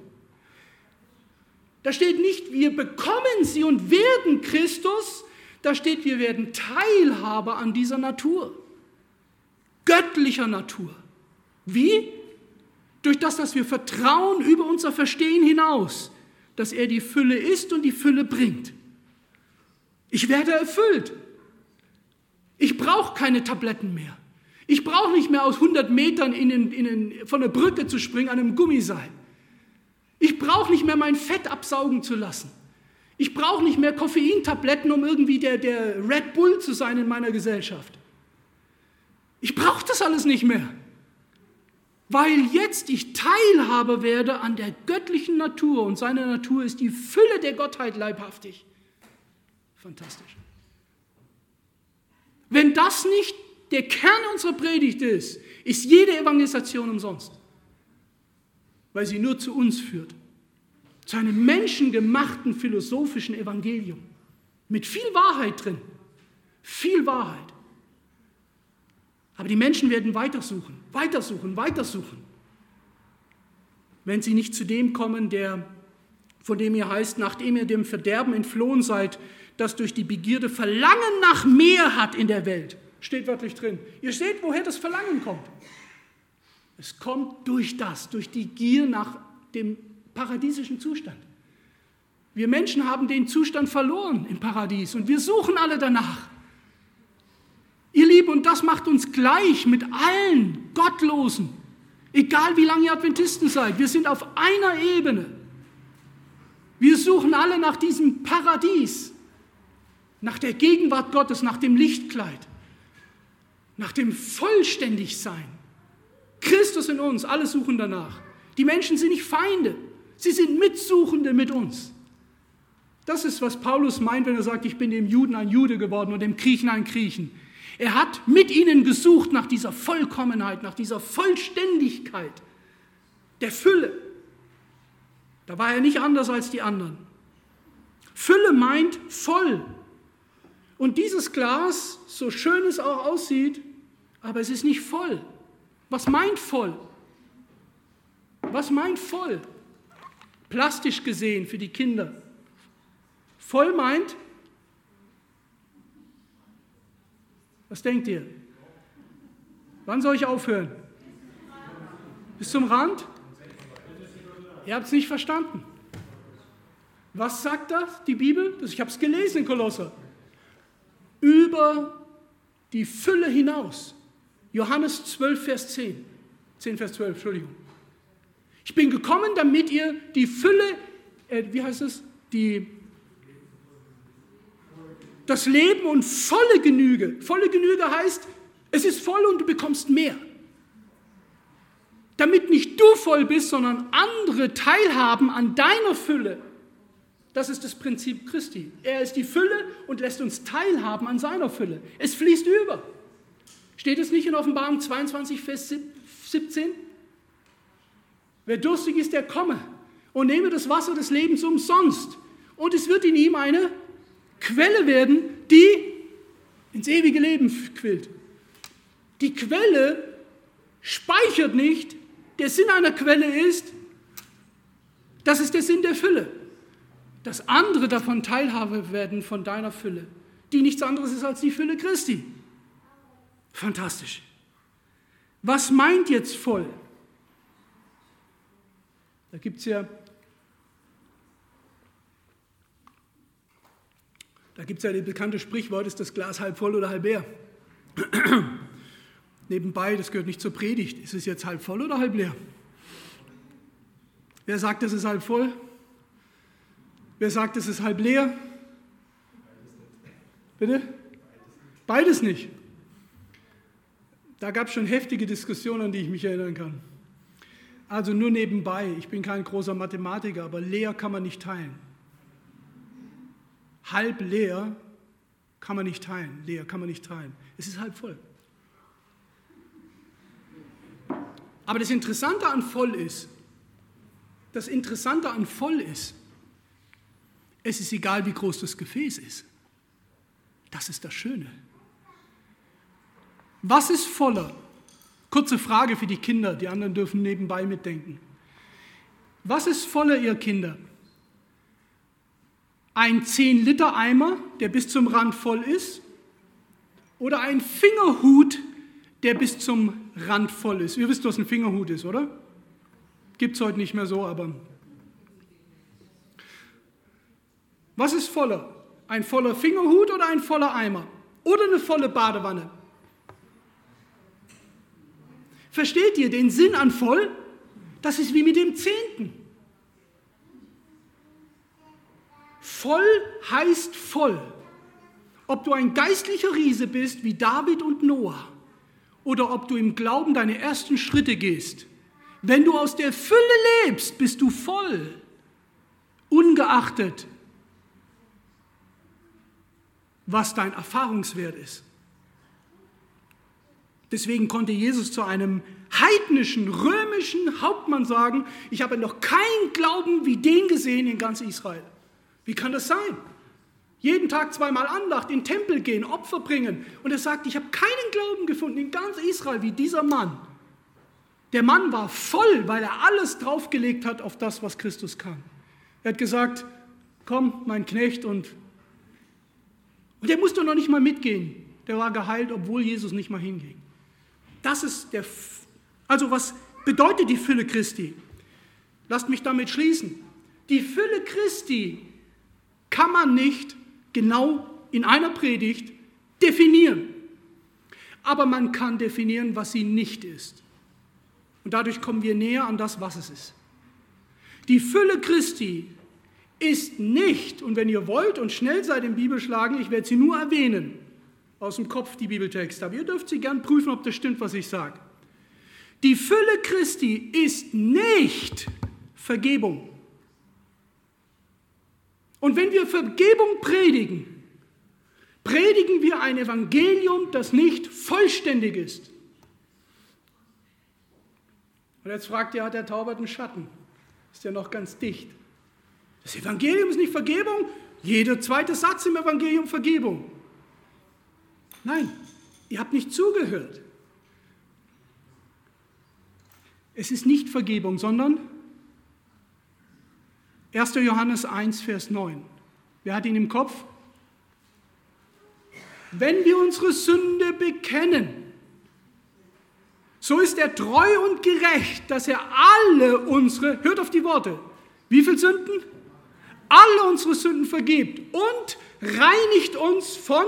[SPEAKER 1] Da steht nicht, wir bekommen sie und werden Christus. Da steht, wir werden Teilhaber an dieser Natur. Göttlicher Natur. Wie? Durch das, dass wir vertrauen über unser Verstehen hinaus, dass er die Fülle ist und die Fülle bringt. Ich werde erfüllt. Ich brauche keine Tabletten mehr. Ich brauche nicht mehr aus 100 Metern von der Brücke zu springen an einem Gummiseil. Ich brauche nicht mehr mein Fett absaugen zu lassen. Ich brauche nicht mehr Koffeintabletten, um irgendwie der Red Bull zu sein in meiner Gesellschaft. Ich brauche das alles nicht mehr. Weil jetzt ich Teilhaber werde an der göttlichen Natur und seine Natur ist die Fülle der Gottheit leibhaftig. Fantastisch. Wenn das nicht der Kern unserer Predigt ist jede Evangelisation umsonst, weil sie nur zu uns führt, zu einem menschengemachten philosophischen Evangelium mit viel Wahrheit drin, viel Wahrheit. Aber die Menschen werden weitersuchen, wenn sie nicht zu dem kommen, von dem ihr heißt, nachdem ihr dem Verderben entflohen seid, das durch die Begierde Verlangen nach mehr hat in der Welt. Steht wörtlich drin. Ihr seht, woher das Verlangen kommt. Es kommt durch die Gier nach dem paradiesischen Zustand. Wir Menschen haben den Zustand verloren im Paradies und wir suchen alle danach. Ihr Lieben, und das macht uns gleich mit allen Gottlosen, egal wie lange ihr Adventisten seid. Wir sind auf einer Ebene. Wir suchen alle nach diesem Paradies, nach der Gegenwart Gottes, nach dem Lichtkleid, nach dem Vollständigsein. Christus in uns, alle suchen danach. Die Menschen sind nicht Feinde, sie sind Mitsuchende mit uns. Das ist, was Paulus meint, wenn er sagt, ich bin dem Juden ein Jude geworden und dem Griechen ein Griechen. Er hat mit ihnen gesucht nach dieser Vollkommenheit, nach dieser Vollständigkeit, der Fülle. Da war er nicht anders als die anderen. Fülle meint voll. Und dieses Glas, so schön es auch aussieht, aber es ist nicht voll. Was meint voll? Was meint voll? Plastisch gesehen für die Kinder. Voll meint, was denkt ihr? Wann soll ich aufhören? Bis zum Rand? Ihr habt es nicht verstanden. Was sagt das, die Bibel? Ich habe es gelesen in Kolosser. Über die Fülle hinaus. Johannes 12, Vers 10. 10, Vers 12, Entschuldigung. Ich bin gekommen, damit ihr die Fülle, das Leben und volle Genüge. Volle Genüge heißt, es ist voll und du bekommst mehr. Damit nicht du voll bist, sondern andere teilhaben an deiner Fülle. Das ist das Prinzip Christi. Er ist die Fülle und lässt uns teilhaben an seiner Fülle. Es fließt über. Steht es nicht in Offenbarung 22, Vers 17? Wer durstig ist, der komme und nehme das Wasser des Lebens umsonst. Und es wird in ihm eine Quelle werden, die ins ewige Leben quillt. Die Quelle speichert nicht. Der Sinn einer Quelle ist, das ist der Sinn der Fülle, dass andere davon Teilhabe werden von deiner Fülle, die nichts anderes ist als die Fülle Christi. Fantastisch. Was meint jetzt voll? Da gibt es ja das bekannte Sprichwort, ist das Glas halb voll oder halb leer? Nebenbei, das gehört nicht zur Predigt. Ist es jetzt halb voll oder halb leer? Wer sagt, es ist halb voll? Wer sagt, es ist halb leer? Bitte? Beides nicht. Da gab es schon heftige Diskussionen, an die ich mich erinnern kann. Also nur nebenbei, ich bin kein großer Mathematiker, aber leer kann man nicht teilen. Halb leer kann man nicht teilen. Leer kann man nicht teilen. Es ist halb voll. Aber das Interessante an voll ist, es ist egal, wie groß das Gefäß ist. Das ist das Schöne. Was ist voller? Kurze Frage für die Kinder, die anderen dürfen nebenbei mitdenken. Was ist voller, ihr Kinder? Ein 10-Liter-Eimer, der bis zum Rand voll ist, oder ein Fingerhut, der bis zum Rand voll ist? Ihr wisst, was ein Fingerhut ist, oder? Gibt es heute nicht mehr so, aber... Was ist voller? Ein voller Fingerhut oder ein voller Eimer? Oder eine volle Badewanne? Versteht ihr den Sinn an voll? Das ist wie mit dem Zehnten. Voll heißt voll. Ob du ein geistlicher Riese bist wie David und Noah oder ob du im Glauben deine ersten Schritte gehst, wenn du aus der Fülle lebst, bist du voll, ungeachtet, was dein Erfahrungswert ist. Deswegen konnte Jesus zu einem heidnischen, römischen Hauptmann sagen, ich habe noch keinen Glauben wie den gesehen in ganz Israel. Wie kann das sein? Jeden Tag zweimal Andacht, in den Tempel gehen, Opfer bringen. Und er sagt, ich habe keinen Glauben gefunden in ganz Israel wie dieser Mann. Der Mann war voll, weil er alles draufgelegt hat auf das, was Christus kann. Er hat gesagt, komm, mein Knecht, und der musste noch nicht mal mitgehen. Der war geheilt, obwohl Jesus nicht mal hinging. Das ist also was bedeutet die Fülle Christi? Lasst mich damit schließen. Die Fülle Christi kann man nicht genau in einer Predigt definieren. Aber man kann definieren, was sie nicht ist. Und dadurch kommen wir näher an das, was es ist. Die Fülle Christi ist nicht, und wenn ihr wollt und schnell seid im Bibelschlagen, ich werde sie nur erwähnen, aus dem Kopf die Bibeltexte, aber ihr dürft sie gern prüfen, ob das stimmt, was ich sage. Die Fülle Christi ist nicht Vergebung. Und wenn wir Vergebung predigen, predigen wir ein Evangelium, das nicht vollständig ist. Und jetzt fragt ihr, hat der Taubert einen Schatten? Ist ja noch ganz dicht. Das Evangelium ist nicht Vergebung, jeder zweite Satz im Evangelium Vergebung. Nein, ihr habt nicht zugehört. Es ist nicht Vergebung, sondern 1. Johannes 1, Vers 9. Wer hat ihn im Kopf? Wenn wir unsere Sünde bekennen, so ist er treu und gerecht, dass er alle unsere, hört auf die Worte, wie viele Sünden? Alle unsere Sünden vergibt und reinigt uns von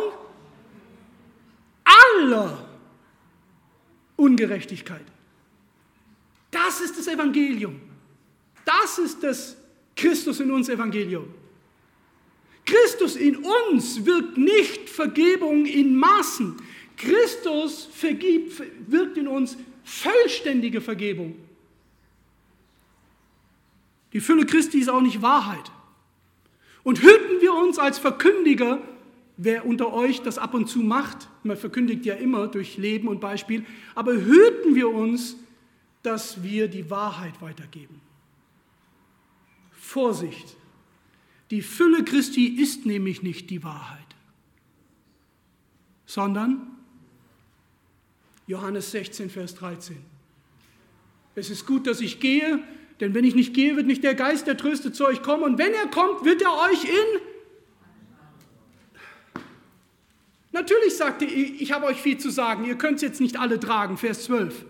[SPEAKER 1] aller Ungerechtigkeit. Das ist das Evangelium. Das ist das Christus in uns Evangelium. Christus in uns wirkt nicht Vergebung in Maßen. Christus wirkt in uns vollständige Vergebung. Die Fülle Christi ist auch nicht Wahrheit. Und hüten wir uns als Verkündiger, wer unter euch das ab und zu macht, man verkündigt ja immer durch Leben und Beispiel, aber hüten wir uns, dass wir die Wahrheit weitergeben. Vorsicht! Die Fülle Christi ist nämlich nicht die Wahrheit, sondern Johannes 16, Vers 13. Es ist gut, dass ich gehe, denn wenn ich nicht gehe, wird nicht der Geist, der Tröster, zu euch kommen. Und wenn er kommt, wird er euch Natürlich sagt er, ich habe euch viel zu sagen, ihr könnt es jetzt nicht alle tragen, Vers 12.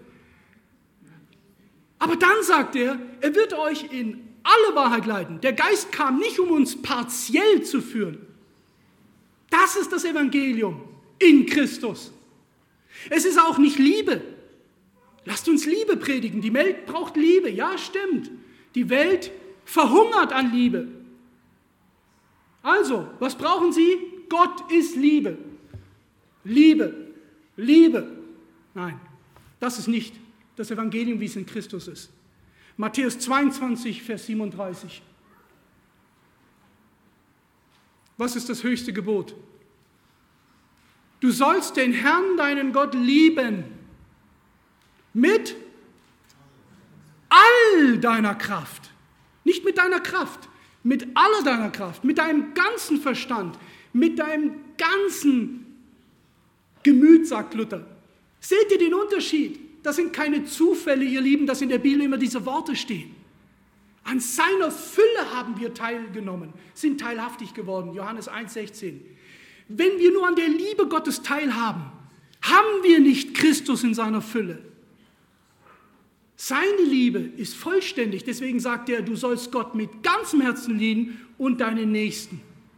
[SPEAKER 1] Aber dann sagt er wird euch in alle Wahrheit leiten. Der Geist kam nicht, um uns partiell zu führen. Das ist das Evangelium in Christus. Es ist auch nicht Liebe. Lasst uns Liebe predigen. Die Welt braucht Liebe. Ja, stimmt. Die Welt verhungert an Liebe. Also, was brauchen sie? Gott ist Liebe. Liebe. Liebe. Nein, das ist nicht das Evangelium, wie es in Christus ist. Matthäus 22, Vers 37. Was ist das höchste Gebot? Du sollst den Herrn, deinen Gott, lieben. Mit all deiner Kraft. Nicht mit deiner Kraft, mit aller deiner Kraft, mit deinem ganzen Verstand, mit deinem ganzen Gemüt, sagt Luther. Seht ihr den Unterschied? Das sind keine Zufälle, ihr Lieben, dass in der Bibel immer diese Worte stehen. An seiner Fülle haben wir teilgenommen, sind teilhaftig geworden, Johannes 1,16. Wenn wir nur an der Liebe Gottes teilhaben, haben wir nicht Christus in seiner Fülle. Seine Liebe ist vollständig, deswegen sagt er, du sollst Gott mit ganzem Herzen lieben und deinen Nächsten.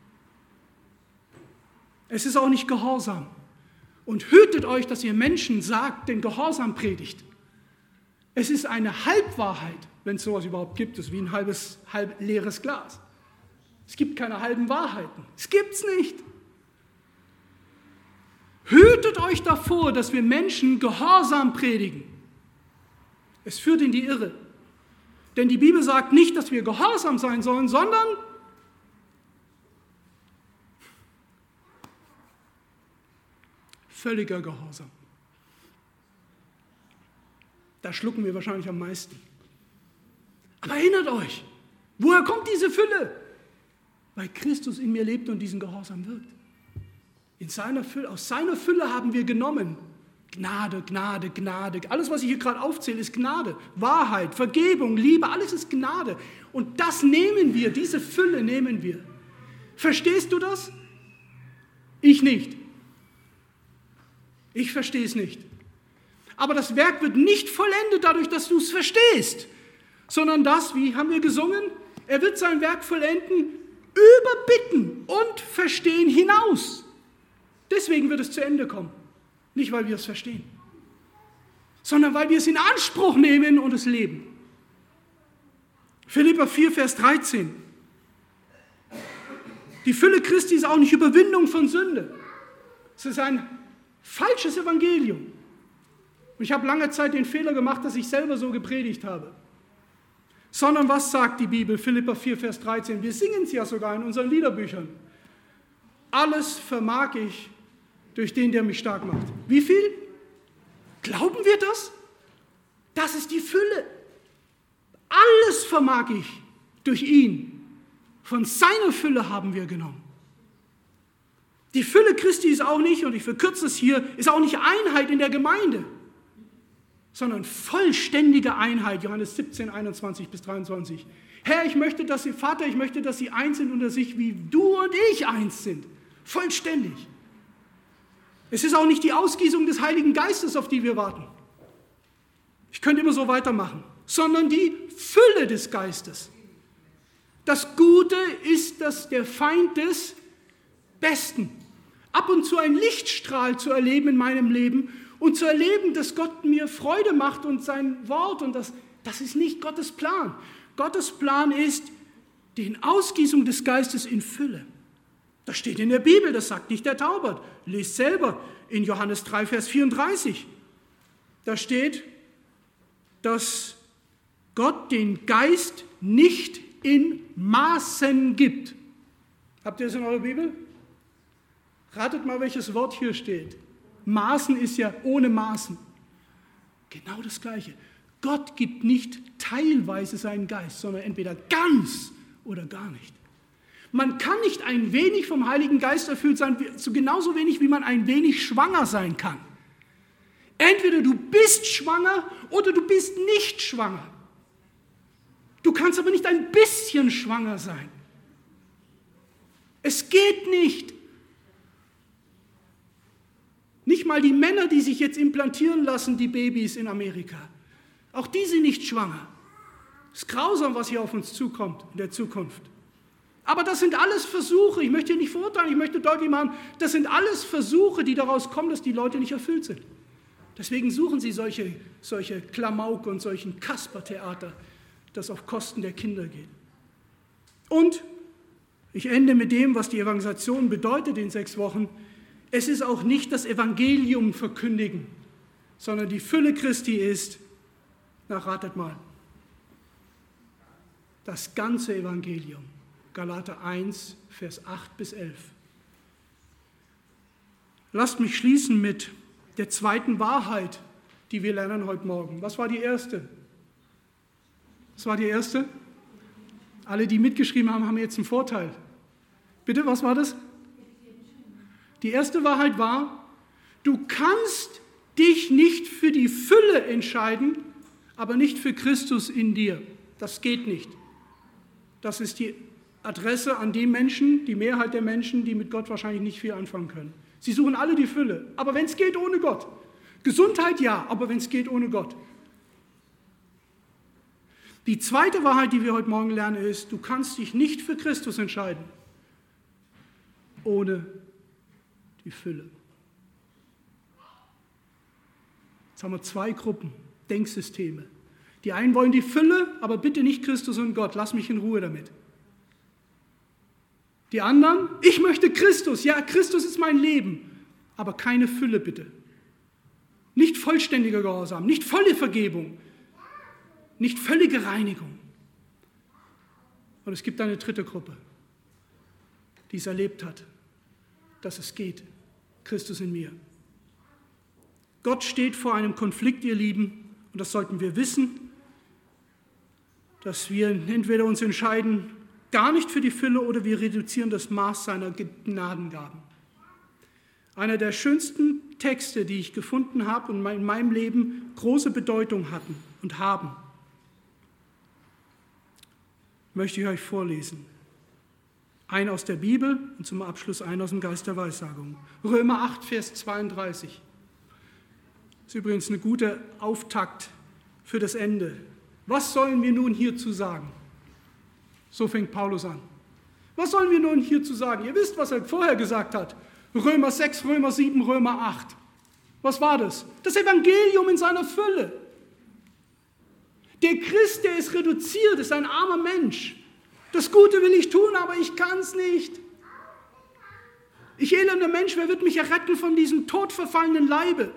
[SPEAKER 1] Es ist auch nicht Gehorsam. Und hütet euch, dass ihr Menschen sagt, den Gehorsam predigt. Es ist eine Halbwahrheit, wenn es sowas überhaupt gibt, es ist wie ein halb leeres Glas. Es gibt keine halben Wahrheiten. Es gibt's nicht. Hütet euch davor, dass wir Menschen Gehorsam predigen. Es führt in die Irre. Denn die Bibel sagt nicht, dass wir gehorsam sein sollen, sondern völliger Gehorsam. Da schlucken wir wahrscheinlich am meisten. Aber erinnert euch, woher kommt diese Fülle? Weil Christus in mir lebt und diesen Gehorsam wirkt. Aus seiner Fülle haben wir genommen. Gnade, Gnade, Gnade. Alles, was ich hier gerade aufzähle, ist Gnade. Wahrheit, Vergebung, Liebe, alles ist Gnade. Und das nehmen wir, diese Fülle nehmen wir. Verstehst du das? Ich nicht. Ich verstehe es nicht. Aber das Werk wird nicht vollendet dadurch, dass du es verstehst, sondern das, wie haben wir gesungen, er wird sein Werk vollenden über Bitten und Verstehen hinaus. Deswegen wird es zu Ende kommen. Nicht, weil wir es verstehen, sondern weil wir es in Anspruch nehmen und es leben. Philipper 4, Vers 13. Die Fülle Christi ist auch nicht Überwindung von Sünde. Es ist ein falsches Evangelium. Und ich habe lange Zeit den Fehler gemacht, dass ich selber so gepredigt habe. Sondern was sagt die Bibel? Philipper 4, Vers 13. Wir singen es ja sogar in unseren Liederbüchern. Alles vermag ich durch den, der mich stark macht. Wie viel? Glauben wir das? Das ist die Fülle. Alles vermag ich durch ihn. Von seiner Fülle haben wir genommen. Die Fülle Christi ist auch nicht, und ich verkürze es hier, ist auch nicht Einheit in der Gemeinde, sondern vollständige Einheit, Johannes 17, 21 bis 23. Herr, Vater, ich möchte, dass sie eins sind unter sich, wie du und ich eins sind. Vollständig. Es ist auch nicht die Ausgießung des Heiligen Geistes, auf die wir warten. Ich könnte immer so weitermachen, sondern die Fülle des Geistes. Das Gute ist, dass der Feind des Besten. Ab und zu ein Lichtstrahl zu erleben in meinem Leben und zu erleben, dass Gott mir Freude macht und sein Wort, und das ist nicht Gottes Plan. Gottes Plan ist die Ausgießung des Geistes in Fülle. Das steht in der Bibel, das sagt nicht der Taubert. Lest selber in Johannes 3, Vers 34. Da steht, dass Gott den Geist nicht in Maßen gibt. Habt ihr es in eurer Bibel? Ratet mal, welches Wort hier steht. Maßen ist ja ohne Maßen. Genau das Gleiche. Gott gibt nicht teilweise seinen Geist, sondern entweder ganz oder gar nicht. Man kann nicht ein wenig vom Heiligen Geist erfüllt sein, so genauso wenig wie man ein wenig schwanger sein kann. Entweder du bist schwanger oder du bist nicht schwanger. Du kannst aber nicht ein bisschen schwanger sein. Es geht nicht. Nicht mal die Männer, die sich jetzt implantieren lassen, die Babys in Amerika. Auch die sind nicht schwanger. Es ist grausam, was hier auf uns zukommt in der Zukunft. Aber das sind alles Versuche. Ich möchte hier nicht verurteilen, ich möchte deutlich machen, das sind alles Versuche, die daraus kommen, dass die Leute nicht erfüllt sind. Deswegen suchen sie solche Klamauk und solchen Kaspertheater, das auf Kosten der Kinder geht. Und ich ende mit dem, was die Evangelisation bedeutet in 6 Wochen. Es ist auch nicht das Evangelium verkündigen, sondern die Fülle Christi ist, ratet mal, das ganze Evangelium. Galater 1, Vers 8 bis 11. Lasst mich schließen mit der zweiten Wahrheit, die wir lernen heute Morgen. Was war die erste? Was war die erste? Alle, die mitgeschrieben haben, haben jetzt einen Vorteil. Bitte, was war das? Die erste Wahrheit war, du kannst dich nicht für die Fülle entscheiden, aber nicht für Christus in dir. Das geht nicht. Das ist die Adresse an die Menschen, die Mehrheit der Menschen, die mit Gott wahrscheinlich nicht viel anfangen können. Sie suchen alle die Fülle, aber wenn es geht, ohne Gott. Gesundheit ja, aber wenn es geht, ohne Gott. Die zweite Wahrheit, die wir heute Morgen lernen, ist, du kannst dich nicht für Christus entscheiden, ohne die Fülle. Jetzt haben wir 2 Gruppen, Denksysteme. Die einen wollen die Fülle, aber bitte nicht Christus und Gott, lass mich in Ruhe damit. Die anderen, ich möchte Christus, ja, Christus ist mein Leben, aber keine Fülle bitte. Nicht vollständiger Gehorsam, nicht volle Vergebung, nicht völlige Reinigung. Und es gibt eine dritte Gruppe, die es erlebt hat, dass es geht, Christus in mir. Gott steht vor einem Konflikt, ihr Lieben, und das sollten wir wissen, dass wir entweder uns entscheiden, gar nicht für die Fülle oder wir reduzieren das Maß seiner Gnadengaben. Einer der schönsten Texte, die ich gefunden habe und in meinem Leben große Bedeutung hatten und haben, möchte ich euch vorlesen. Ein aus der Bibel und zum Abschluss ein aus dem Geist der Weissagung. Römer 8, Vers 32. Das ist übrigens eine gute Auftakt für das Ende. Was sollen wir nun hierzu sagen? So fängt Paulus an. Was sollen wir nun hierzu sagen? Ihr wisst, was er vorher gesagt hat. Römer 6, Römer 7, Römer 8. Was war das? Das Evangelium in seiner Fülle. Der Christ, der ist reduziert, ist ein armer Mensch. Das Gute will ich tun, aber ich kann es nicht. Ich elender Mensch, wer wird mich erretten von diesem todverfallenen Leibe?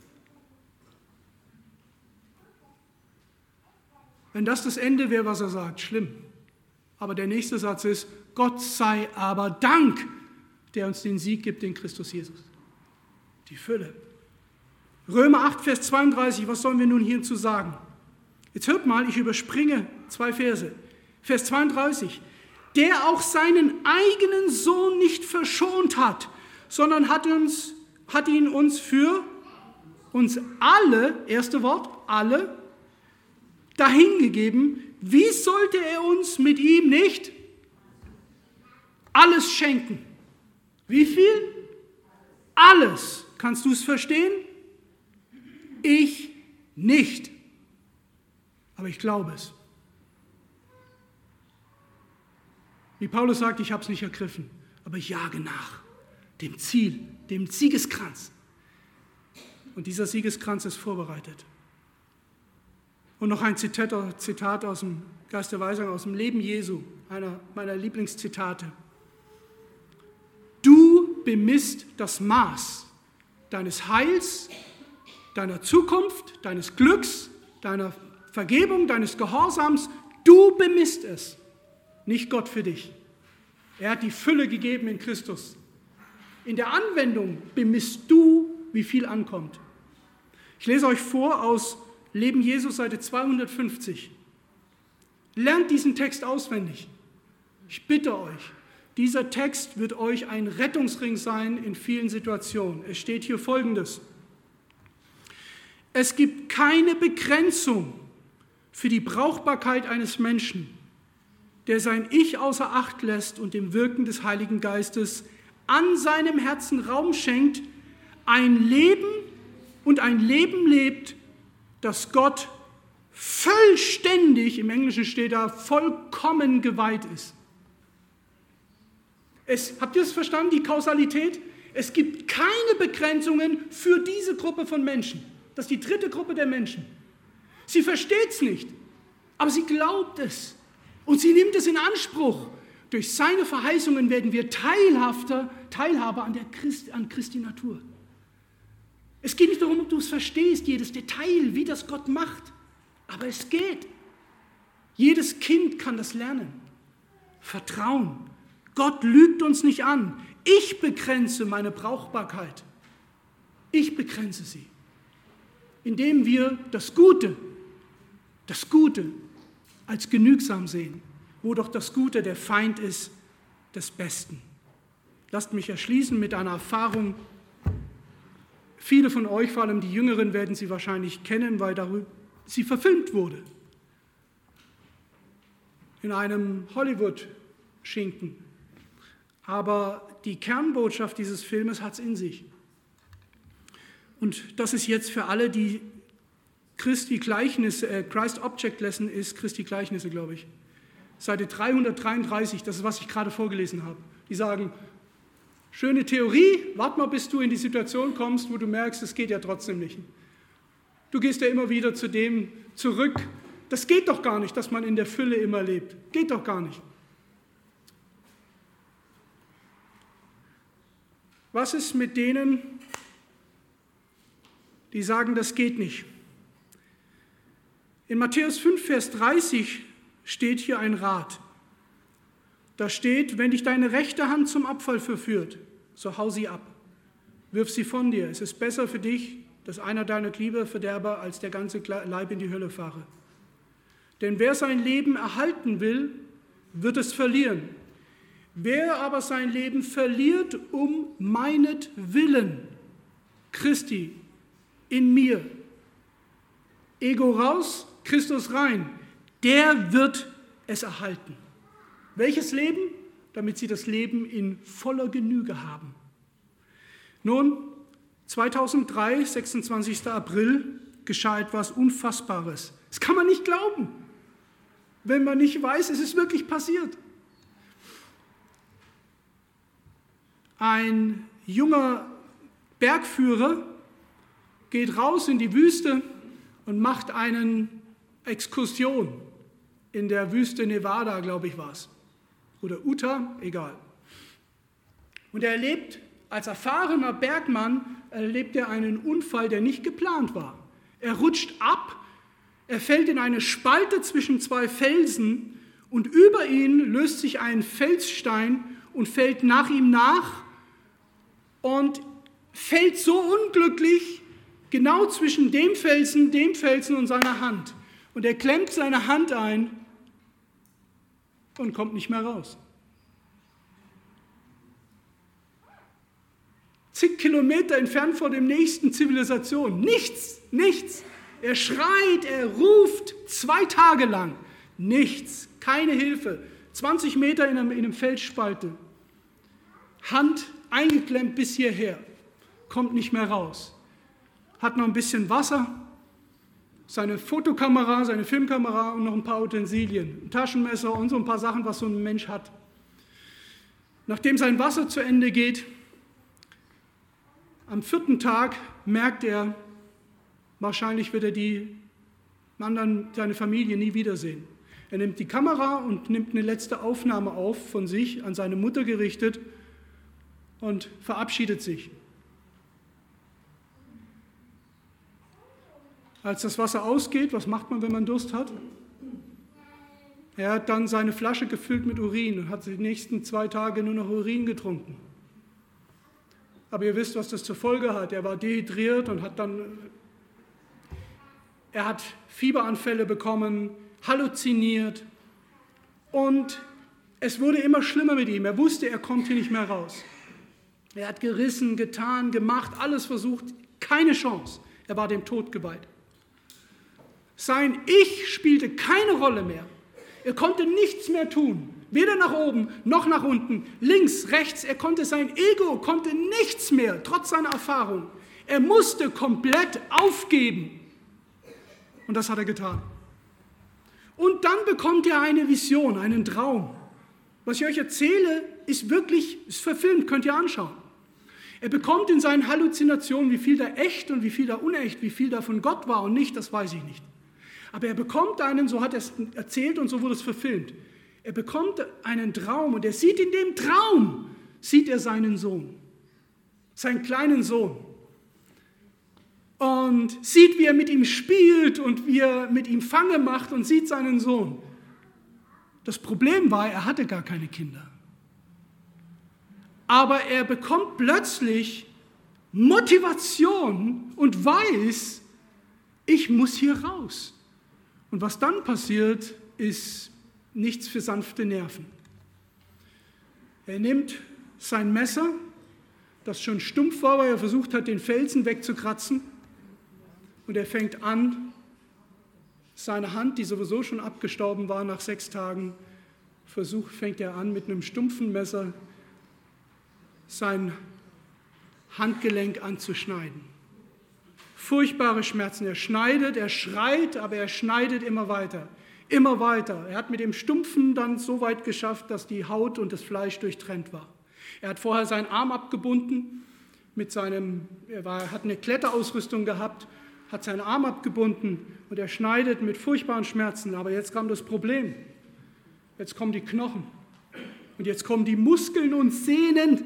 [SPEAKER 1] Wenn das Ende wäre, was er sagt, schlimm. Aber der nächste Satz ist, Gott sei aber Dank, der uns den Sieg gibt in Christus Jesus. Die Fülle. Römer 8, Vers 32, was sollen wir nun hierzu sagen? Jetzt hört mal, ich überspringe 2 Verse. Vers 32, der auch seinen eigenen Sohn nicht verschont hat, sondern hat ihn uns für uns alle, erste Wort, alle, dahingegeben, wie sollte er uns mit ihm nicht alles schenken? Wie viel? Alles. Kannst du es verstehen? Ich nicht. Aber ich glaube es. Wie Paulus sagt, ich habe es nicht ergriffen, aber ich jage nach dem Ziel, dem Siegeskranz. Und dieser Siegeskranz ist vorbereitet. Und noch ein Zitat aus dem Geist der Weisung, aus dem Leben Jesu, einer meiner Lieblingszitate. Du bemisst das Maß deines Heils, deiner Zukunft, deines Glücks, deiner Vergebung, deines Gehorsams. Du bemisst es, nicht Gott für dich. Er hat die Fülle gegeben in Christus. In der Anwendung bemisst du, wie viel ankommt. Ich lese euch vor aus Leben Jesus, Seite 250. Lernt diesen Text auswendig. Ich bitte euch, Dieser Text wird euch ein Rettungsring sein in vielen Situationen. Es steht hier Folgendes: Es gibt keine Begrenzung für die Brauchbarkeit eines Menschen, der sein Ich außer Acht lässt und dem Wirken des Heiligen Geistes an seinem Herzen Raum schenkt, ein Leben lebt, das Gott vollständig, im Englischen steht da, vollkommen geweiht ist. Habt ihr es verstanden, die Kausalität? Es gibt keine Begrenzungen für diese Gruppe von Menschen. Das ist die dritte Gruppe der Menschen. Sie versteht es nicht, aber sie glaubt es und sie nimmt es in Anspruch. Durch seine Verheißungen werden wir Teilhaber an Christi Natur. Es geht nicht darum, ob du es verstehst, jedes Detail, wie das Gott macht, aber es geht. Jedes Kind kann das lernen. Vertrauen. Gott lügt uns nicht an. Ich begrenze meine Brauchbarkeit. Ich begrenze sie, indem wir das Gute als genügsam sehen, wo doch das Gute der Feind ist des Besten. Lasst mich erschließen mit einer Erfahrung. Viele von euch, vor allem die Jüngeren, werden sie wahrscheinlich kennen, weil sie verfilmt wurde. In einem Hollywood-Schinken. Aber die Kernbotschaft dieses Filmes hat es in sich. Und das ist jetzt für alle, die Christ Object Lesson ist, Christi Gleichnisse, glaube ich. Seite 333, das ist, was ich gerade vorgelesen habe. Die sagen, schöne Theorie, warte mal, bis du in die Situation kommst, wo du merkst, es geht ja trotzdem nicht. Du gehst ja immer wieder zu dem zurück. Das geht doch gar nicht, dass man in der Fülle immer lebt. Geht doch gar nicht. Was ist mit denen, die sagen, das geht nicht? In Matthäus 5, Vers 30 steht hier ein Rat. Da steht, wenn dich deine rechte Hand zum Abfall verführt, so hau sie ab, wirf sie von dir. Es ist besser für dich, dass einer deiner Glieder verderbe, als der ganze Leib in die Hölle fahre. Denn wer sein Leben erhalten will, wird es verlieren. Wer aber sein Leben verliert um meinetwillen, Christi in mir, Ego raus, Christus rein, der wird es erhalten. Welches Leben? Damit sie das Leben in voller Genüge haben. Nun, 2003, 26. April, geschah etwas Unfassbares. Das kann man nicht glauben, wenn man nicht weiß, es ist wirklich passiert. Ein junger Bergführer geht raus in die Wüste und macht eine Exkursion in der Wüste Nevada, glaube ich, war es. Oder Utah, egal. Und er erlebt, als erfahrener Bergmann, erlebt er einen Unfall, der nicht geplant war. Er rutscht ab, er fällt in eine Spalte zwischen zwei Felsen und über ihn löst sich ein Felsstein und fällt nach ihm nach und fällt so unglücklich genau zwischen dem Felsen und seiner Hand. Und er klemmt seine Hand ein und kommt nicht mehr raus. Zig Kilometer entfernt vor dem nächsten Zivilisation. Nichts. Er schreit, er ruft 2 Tage lang. Nichts, keine Hilfe. 20 Meter in einem Felsspalte. Hand eingeklemmt bis hierher. Kommt nicht mehr raus. Hat noch ein bisschen Wasser, seine Fotokamera, seine Filmkamera und noch ein paar Utensilien. Ein Taschenmesser und so ein paar Sachen, was so ein Mensch hat. Nachdem sein Wasser zu Ende geht, am 4. Tag merkt er, wahrscheinlich wird er seine Familie nie wiedersehen. Er nimmt die Kamera und nimmt eine letzte Aufnahme auf von sich, an seine Mutter gerichtet und verabschiedet sich. Als das Wasser ausgeht, was macht man, wenn man Durst hat? Er hat dann seine Flasche gefüllt mit Urin und hat die nächsten 2 Tage nur noch Urin getrunken. Aber ihr wisst, was das zur Folge hat. Er war dehydriert und er hat Fieberanfälle bekommen, halluziniert und Es wurde immer schlimmer mit ihm. Er wusste, er kommt hier nicht mehr raus. Er hat gerissen, getan, gemacht, alles versucht. Keine Chance. Er war dem Tod geweiht. Sein Ich spielte keine Rolle mehr. Er konnte nichts mehr tun. Weder nach oben noch nach unten, links, rechts. Sein Ego konnte nichts mehr, trotz seiner Erfahrung. Er musste komplett aufgeben. Und das hat er getan. Und dann bekommt er eine Vision, einen Traum. Was ich euch erzähle, ist verfilmt, könnt ihr anschauen. Er bekommt in seinen Halluzinationen, wie viel da echt und wie viel da unecht, wie viel da von Gott war und nicht, das weiß ich nicht. Aber er bekommt so hat er es erzählt und so wurde es verfilmt. Er bekommt einen Traum und er sieht in dem Traum, seinen Sohn, seinen kleinen Sohn. Und sieht, wie er mit ihm spielt und wie er mit ihm Fange macht und sieht seinen Sohn. Das Problem war, er hatte gar keine Kinder. Aber er bekommt plötzlich Motivation und weiß, ich muss hier raus. Und was dann passiert, ist nichts für sanfte Nerven. Er nimmt sein Messer, das schon stumpf war, weil er versucht hat, den Felsen wegzukratzen. Und er fängt an, seine Hand, die sowieso schon abgestorben war nach 6 Tagen, fängt er an, mit einem stumpfen Messer sein Handgelenk anzuschneiden. Furchtbare Schmerzen. Er schneidet, er schreit, aber er schneidet immer weiter. Immer weiter. Er hat mit dem Stumpfen dann so weit geschafft, dass die Haut und das Fleisch durchtrennt war. Er hat vorher seinen Arm abgebunden, hat eine Kletterausrüstung gehabt, hat seinen Arm abgebunden und er schneidet mit furchtbaren Schmerzen. Aber jetzt kam das Problem. Jetzt kommen die Knochen und jetzt kommen die Muskeln und Sehnen.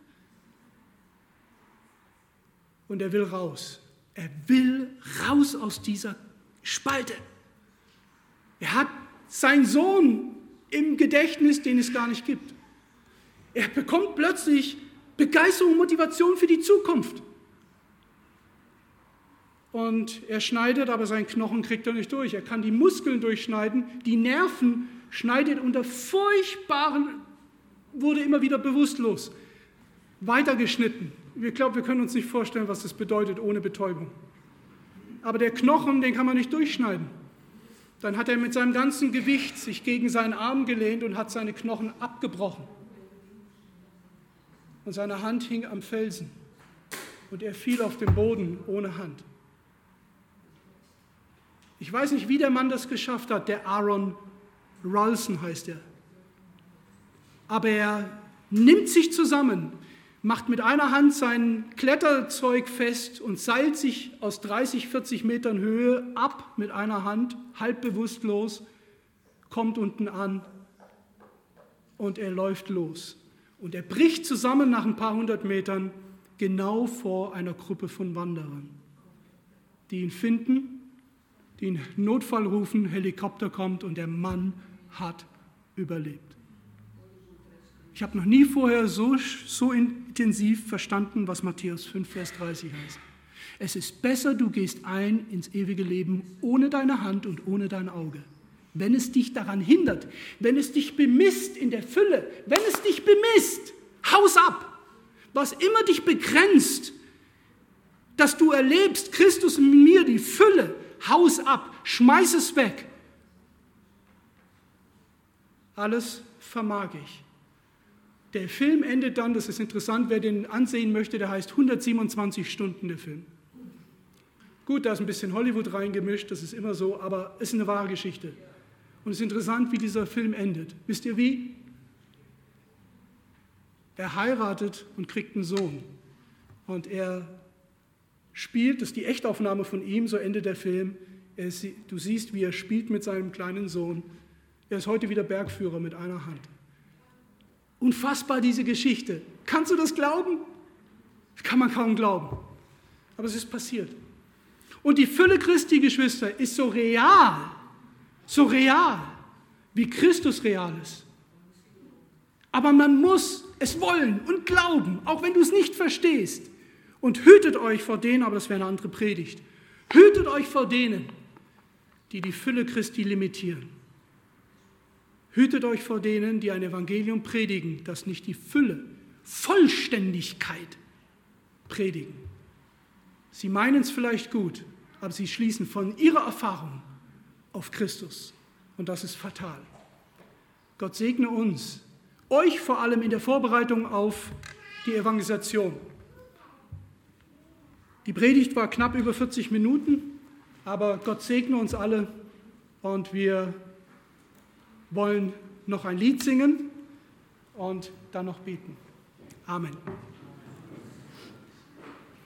[SPEAKER 1] Und er will raus. Er will raus aus dieser Spalte. Er hat seinen Sohn im Gedächtnis, den es gar nicht gibt. Er bekommt plötzlich Begeisterung und Motivation für die Zukunft. Und er schneidet, aber seinen Knochen kriegt er nicht durch. Er kann die Muskeln durchschneiden, die Nerven schneidet unter wurde immer wieder bewusstlos, weitergeschnitten. Ich glaube, wir können uns nicht vorstellen, was das bedeutet ohne Betäubung. Aber der Knochen, den kann man nicht durchschneiden. Dann hat er mit seinem ganzen Gewicht sich gegen seinen Arm gelehnt und hat seine Knochen abgebrochen. Und seine Hand hing am Felsen. Und er fiel auf den Boden ohne Hand. Ich weiß nicht, wie der Mann das geschafft hat, der Aaron Ralston heißt er. Aber er nimmt sich zusammen, macht mit einer Hand sein Kletterzeug fest und seilt sich aus 30, 40 Metern Höhe ab mit einer Hand, halb bewusstlos, kommt unten an und er läuft los. Und er bricht zusammen nach ein paar 100 Metern genau vor einer Gruppe von Wanderern, die ihn finden, die einen Notfall rufen, Helikopter kommt und der Mann hat überlebt. Ich habe noch nie vorher so intensiv verstanden, was Matthäus 5, Vers 30 heißt. Es ist besser, du gehst ein ins ewige Leben ohne deine Hand und ohne dein Auge. Wenn es dich daran hindert, wenn es dich bemisst in der Fülle, wenn es dich bemisst, haus ab. Was immer dich begrenzt, dass du erlebst, Christus in mir, die Fülle, haus ab, schmeiß es weg. Alles vermag ich. Der Film endet dann, das ist interessant, wer den ansehen möchte, der heißt 127 Stunden, der Film. Gut, da ist ein bisschen Hollywood reingemischt, das ist immer so, aber es ist eine wahre Geschichte. Und es ist interessant, wie dieser Film endet. Wisst ihr wie? Er heiratet und kriegt einen Sohn. Und er spielt, das ist die Echtaufnahme von ihm, so endet der Film. Du siehst, wie er spielt mit seinem kleinen Sohn. Er ist heute wieder Bergführer mit einer Hand. Unfassbar, diese Geschichte. Kannst du das glauben? Das kann man kaum glauben. Aber es ist passiert. Und die Fülle Christi, Geschwister, ist so real, wie Christus real ist. Aber man muss es wollen und glauben, auch wenn du es nicht verstehst. Und hütet euch vor denen, aber das wäre eine andere Predigt, hütet euch vor denen, die die Fülle Christi limitieren. Hütet euch vor denen, die ein Evangelium predigen, das nicht die Fülle, Vollständigkeit predigen. Sie meinen es vielleicht gut, aber sie schließen von ihrer Erfahrung auf Christus. Und das ist fatal. Gott segne uns, euch vor allem in der Vorbereitung auf die Evangelisation. Die Predigt war knapp über 40 Minuten, aber Gott segne uns alle und wir wollen noch ein Lied singen und dann noch beten. Amen.